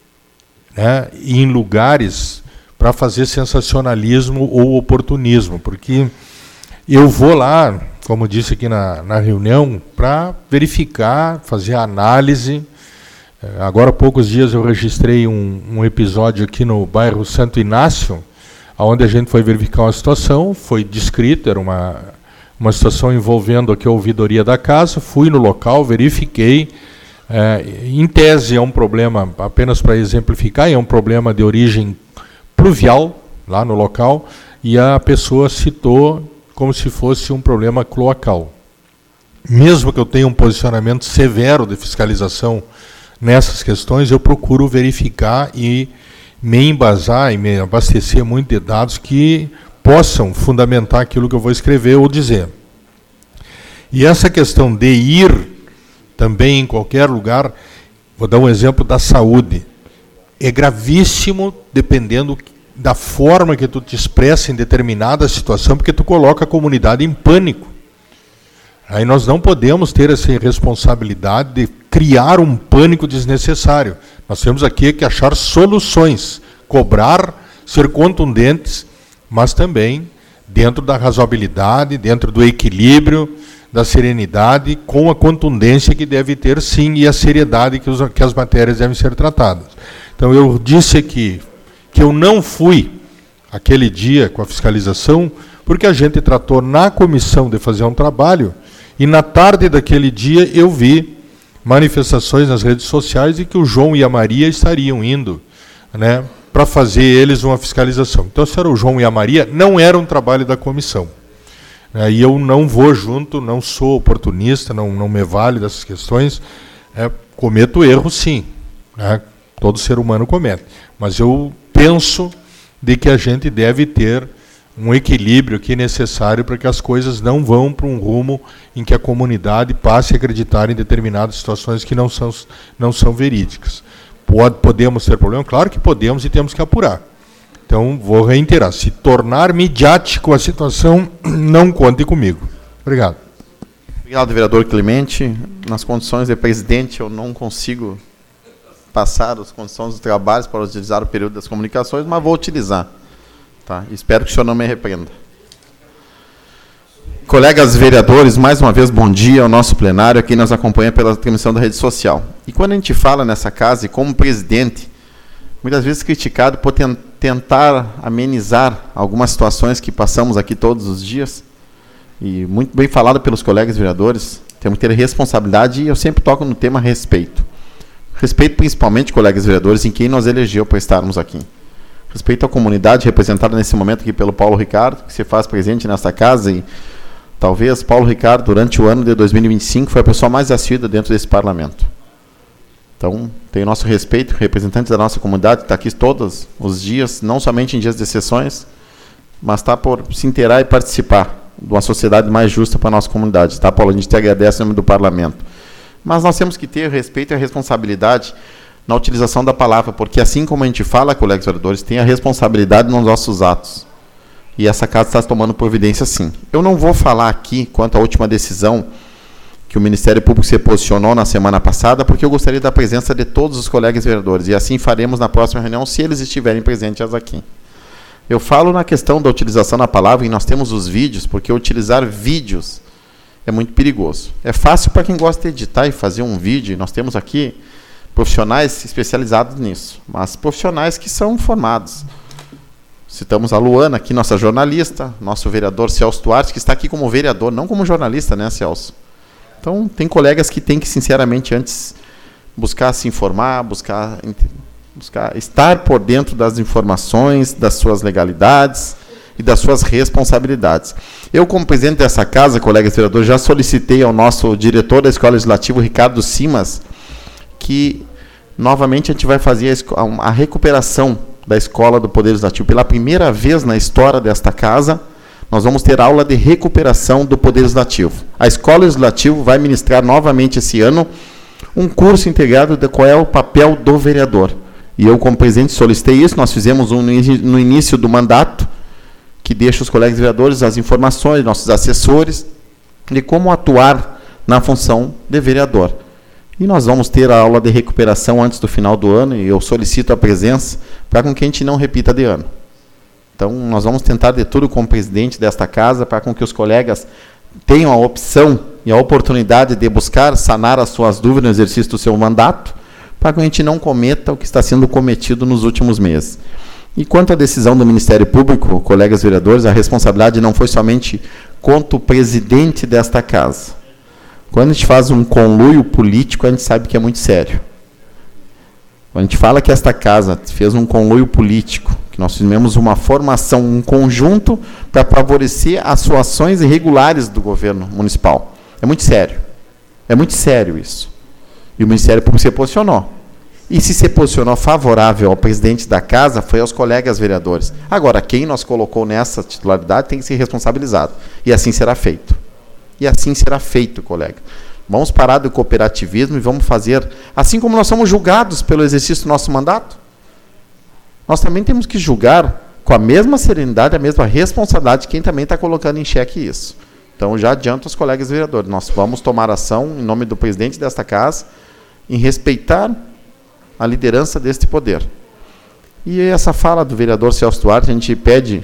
em lugares para fazer sensacionalismo ou oportunismo, porque eu vou lá, como disse aqui na reunião, para verificar, fazer a análise. Agora há poucos dias eu registrei um episódio aqui no bairro Santo Inácio, onde a gente foi verificar uma situação, foi descrito, era uma situação envolvendo aqui a ouvidoria da casa, fui no local, verifiquei, em tese é um problema, apenas para exemplificar, é um problema de origem pluvial, lá no local, e a pessoa citou como se fosse um problema cloacal. Mesmo que eu tenha um posicionamento severo de fiscalização nessas questões, eu procuro verificar e me embasar e me abastecer muito de dados que possam fundamentar aquilo que eu vou escrever ou dizer. E essa questão de ir também em qualquer lugar, vou dar um exemplo da saúde, é gravíssimo dependendo da forma que tu te expressa em determinada situação, porque tu coloca a comunidade em pânico. Aí nós não podemos ter essa responsabilidade de criar um pânico desnecessário. Nós temos aqui que achar soluções, cobrar, ser contundentes, mas também dentro da razoabilidade, dentro do equilíbrio, da serenidade, com a contundência que deve ter, sim, e a seriedade que as matérias devem ser tratadas. Então, eu disse aqui que eu não fui aquele dia com a fiscalização, porque a gente tratou na comissão de fazer um trabalho, e na tarde daquele dia eu vi manifestações nas redes sociais de que o João e a Maria estariam indo, né, para fazer eles uma fiscalização. Então, se era o João e a Maria, não era um trabalho da comissão. E eu não vou junto, não sou oportunista, não me vale dessas questões. Cometo erro, sim. Né? Todo ser humano comete. Mas eu penso de que a gente deve ter um equilíbrio aqui necessário para que as coisas não vão para um rumo em que a comunidade passe a acreditar em determinadas situações que não são verídicas. Podemos ter problema? Claro que podemos e temos que apurar. Então, vou reiterar, se tornar midiático a situação, não conte comigo. Obrigado. Obrigado, vereador Clemente. Nas condições de presidente, eu não consigo passar as condições dos trabalhos para utilizar o período das comunicações, mas vou utilizar. Tá? Espero que o senhor não me repreenda. Colegas vereadores, mais uma vez, bom dia ao nosso plenário, aqui nos acompanha pela transmissão da rede social. E quando a gente fala nessa casa, e como presidente, muitas vezes criticado por tentar amenizar algumas situações que passamos aqui todos os dias, e muito bem falado pelos colegas vereadores, temos que ter responsabilidade, e eu sempre toco no tema respeito. Respeito principalmente, colegas vereadores, em quem nos elegeu para estarmos aqui. Respeito à comunidade representada nesse momento aqui pelo Paulo Ricardo, que se faz presente nesta casa, e talvez Paulo Ricardo, durante o ano de 2025, foi a pessoa mais assídua dentro desse parlamento. Então, tem o nosso respeito, representantes da nossa comunidade, está aqui todos os dias, não somente em dias de sessões, mas está por se inteirar e participar de uma sociedade mais justa para a nossa comunidade. Tá, Paulo? A gente te agradece em nome do parlamento. Mas nós temos que ter respeito e a responsabilidade na utilização da palavra, porque assim como a gente fala, colegas vereadores, tem a responsabilidade nos nossos atos. E essa casa está tomando providência, sim. Eu não vou falar aqui quanto à última decisão que o Ministério Público se posicionou na semana passada, porque eu gostaria da presença de todos os colegas vereadores, e assim faremos na próxima reunião, se eles estiverem presentes aqui. Eu falo na questão da utilização da palavra, e nós temos os vídeos, porque utilizar vídeos é muito perigoso. É fácil para quem gosta de editar e fazer um vídeo, e nós temos aqui profissionais especializados nisso, mas profissionais que são formados. Citamos a Luana aqui, nossa jornalista, nosso vereador Celso Duarte, que está aqui como vereador, não como jornalista, né, Celso? Então, tem colegas que têm que, sinceramente, antes buscar se informar, buscar estar por dentro das informações, das suas legalidades e das suas responsabilidades. Eu, como presidente dessa casa, colegas vereadores, já solicitei ao nosso diretor da Escola Legislativa, Ricardo Simas, que, novamente, a gente vai fazer a recuperação da Escola do Poder Legislativo. Pela primeira vez na história desta casa, nós vamos ter aula de recuperação do Poder Legislativo. A Escola Legislativa vai ministrar novamente esse ano um curso integrado de qual é o papel do vereador. E eu, como presidente, solicitei isso. Nós fizemos no início do mandato, que deixa os colegas vereadores as informações, nossos assessores, de como atuar na função de vereador. E nós vamos ter a aula de recuperação antes do final do ano, e eu solicito a presença para que a gente não repita de ano. Então, nós vamos tentar de tudo como presidente desta casa, para que os colegas tenham a opção e a oportunidade de buscar sanar as suas dúvidas no exercício do seu mandato, para que a gente não cometa o que está sendo cometido nos últimos meses. E quanto à decisão do Ministério Público, colegas vereadores, a responsabilidade não foi somente contra o presidente desta casa. Quando a gente faz um conluio político, a gente sabe que é muito sério. Quando a gente fala que esta casa fez um conluio político, que nós fizemos uma formação, um conjunto para favorecer as ações irregulares do governo municipal. É muito sério. É muito sério isso. E o Ministério Público se posicionou. E se posicionou favorável ao presidente da casa, foi aos colegas vereadores. Agora, quem nos colocou nessa titularidade tem que ser responsabilizado. E assim será feito. E assim será feito, colega. Vamos parar do cooperativismo e vamos fazer, assim como nós somos julgados pelo exercício do nosso mandato, nós também temos que julgar com a mesma serenidade, a mesma responsabilidade de quem também está colocando em xeque isso. Então, já adianto aos colegas vereadores, nós vamos tomar ação em nome do presidente desta casa em respeitar a liderança deste poder. E essa fala do vereador Celso Duarte, a gente pede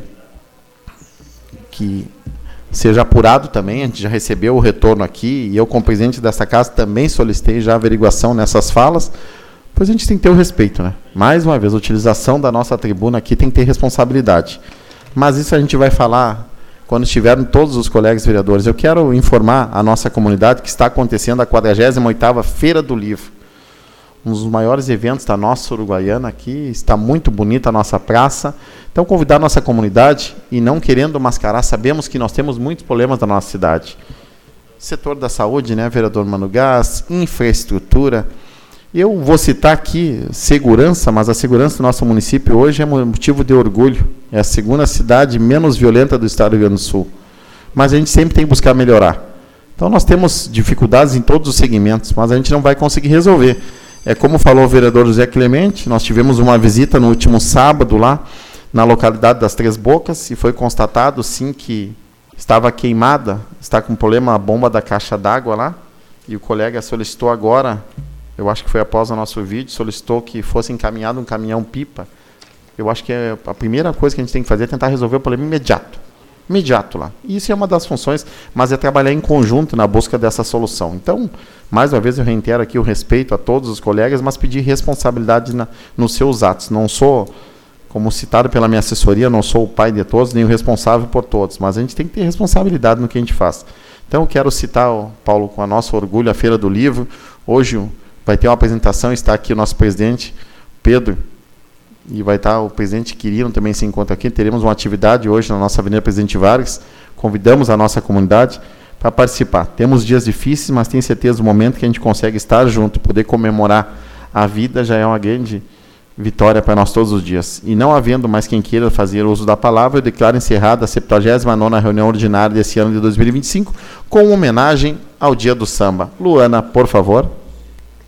que seja apurado também, a gente já recebeu o retorno aqui, e eu, como presidente desta casa, também solicitei já averiguação nessas falas, pois a gente tem que ter o respeito, né? Mais uma vez, a utilização da nossa tribuna aqui tem que ter responsabilidade. Mas isso a gente vai falar quando estiverem todos os colegas vereadores. Eu quero informar a nossa comunidade que está acontecendo a 48ª Feira do Livro. Um dos maiores eventos da nossa Uruguaiana aqui, está muito bonita a nossa praça. Então, convidar a nossa comunidade, e não querendo mascarar, sabemos que nós temos muitos problemas na nossa cidade. Setor da saúde, né, vereador Mano Gás, infraestrutura. Eu vou citar aqui segurança, mas a segurança do nosso município hoje é motivo de orgulho. É a segunda cidade menos violenta do estado do Rio Grande do Sul. Mas a gente sempre tem que buscar melhorar. Então, nós temos dificuldades em todos os segmentos, mas a gente não vai conseguir resolver. É como falou o vereador José Clemente, nós tivemos uma visita no último sábado lá, na localidade das Três Bocas, e foi constatado, sim, que estava queimada, está com problema a bomba da caixa d'água lá, e o colega solicitou agora, eu acho que foi após o nosso vídeo, solicitou que fosse encaminhado um caminhão-pipa. Eu acho que a primeira coisa que a gente tem que fazer é tentar resolver o problema imediato lá. E isso é uma das funções, mas é trabalhar em conjunto na busca dessa solução. Então, mais uma vez eu reitero aqui o respeito a todos os colegas, mas pedir responsabilidade nos seus atos. Não sou, como citado pela minha assessoria, não sou o pai de todos, nem o responsável por todos, mas a gente tem que ter responsabilidade no que a gente faz. Então, eu quero citar, Paulo, com a nosso orgulho, a Feira do Livro. Hoje vai ter uma apresentação, está aqui o nosso presidente, Pedro, e vai estar o presidente Quirino também se encontra aqui. Teremos uma atividade hoje na nossa Avenida Presidente Vargas. Convidamos a nossa comunidade para participar. Temos dias difíceis, mas tenho certeza do momento que a gente consegue estar junto, poder comemorar a vida, já é uma grande vitória para nós todos os dias. E não havendo mais quem queira fazer uso da palavra, eu declaro encerrada a 79ª reunião ordinária desse ano de 2025, com homenagem ao Dia do Samba. Luana, por favor.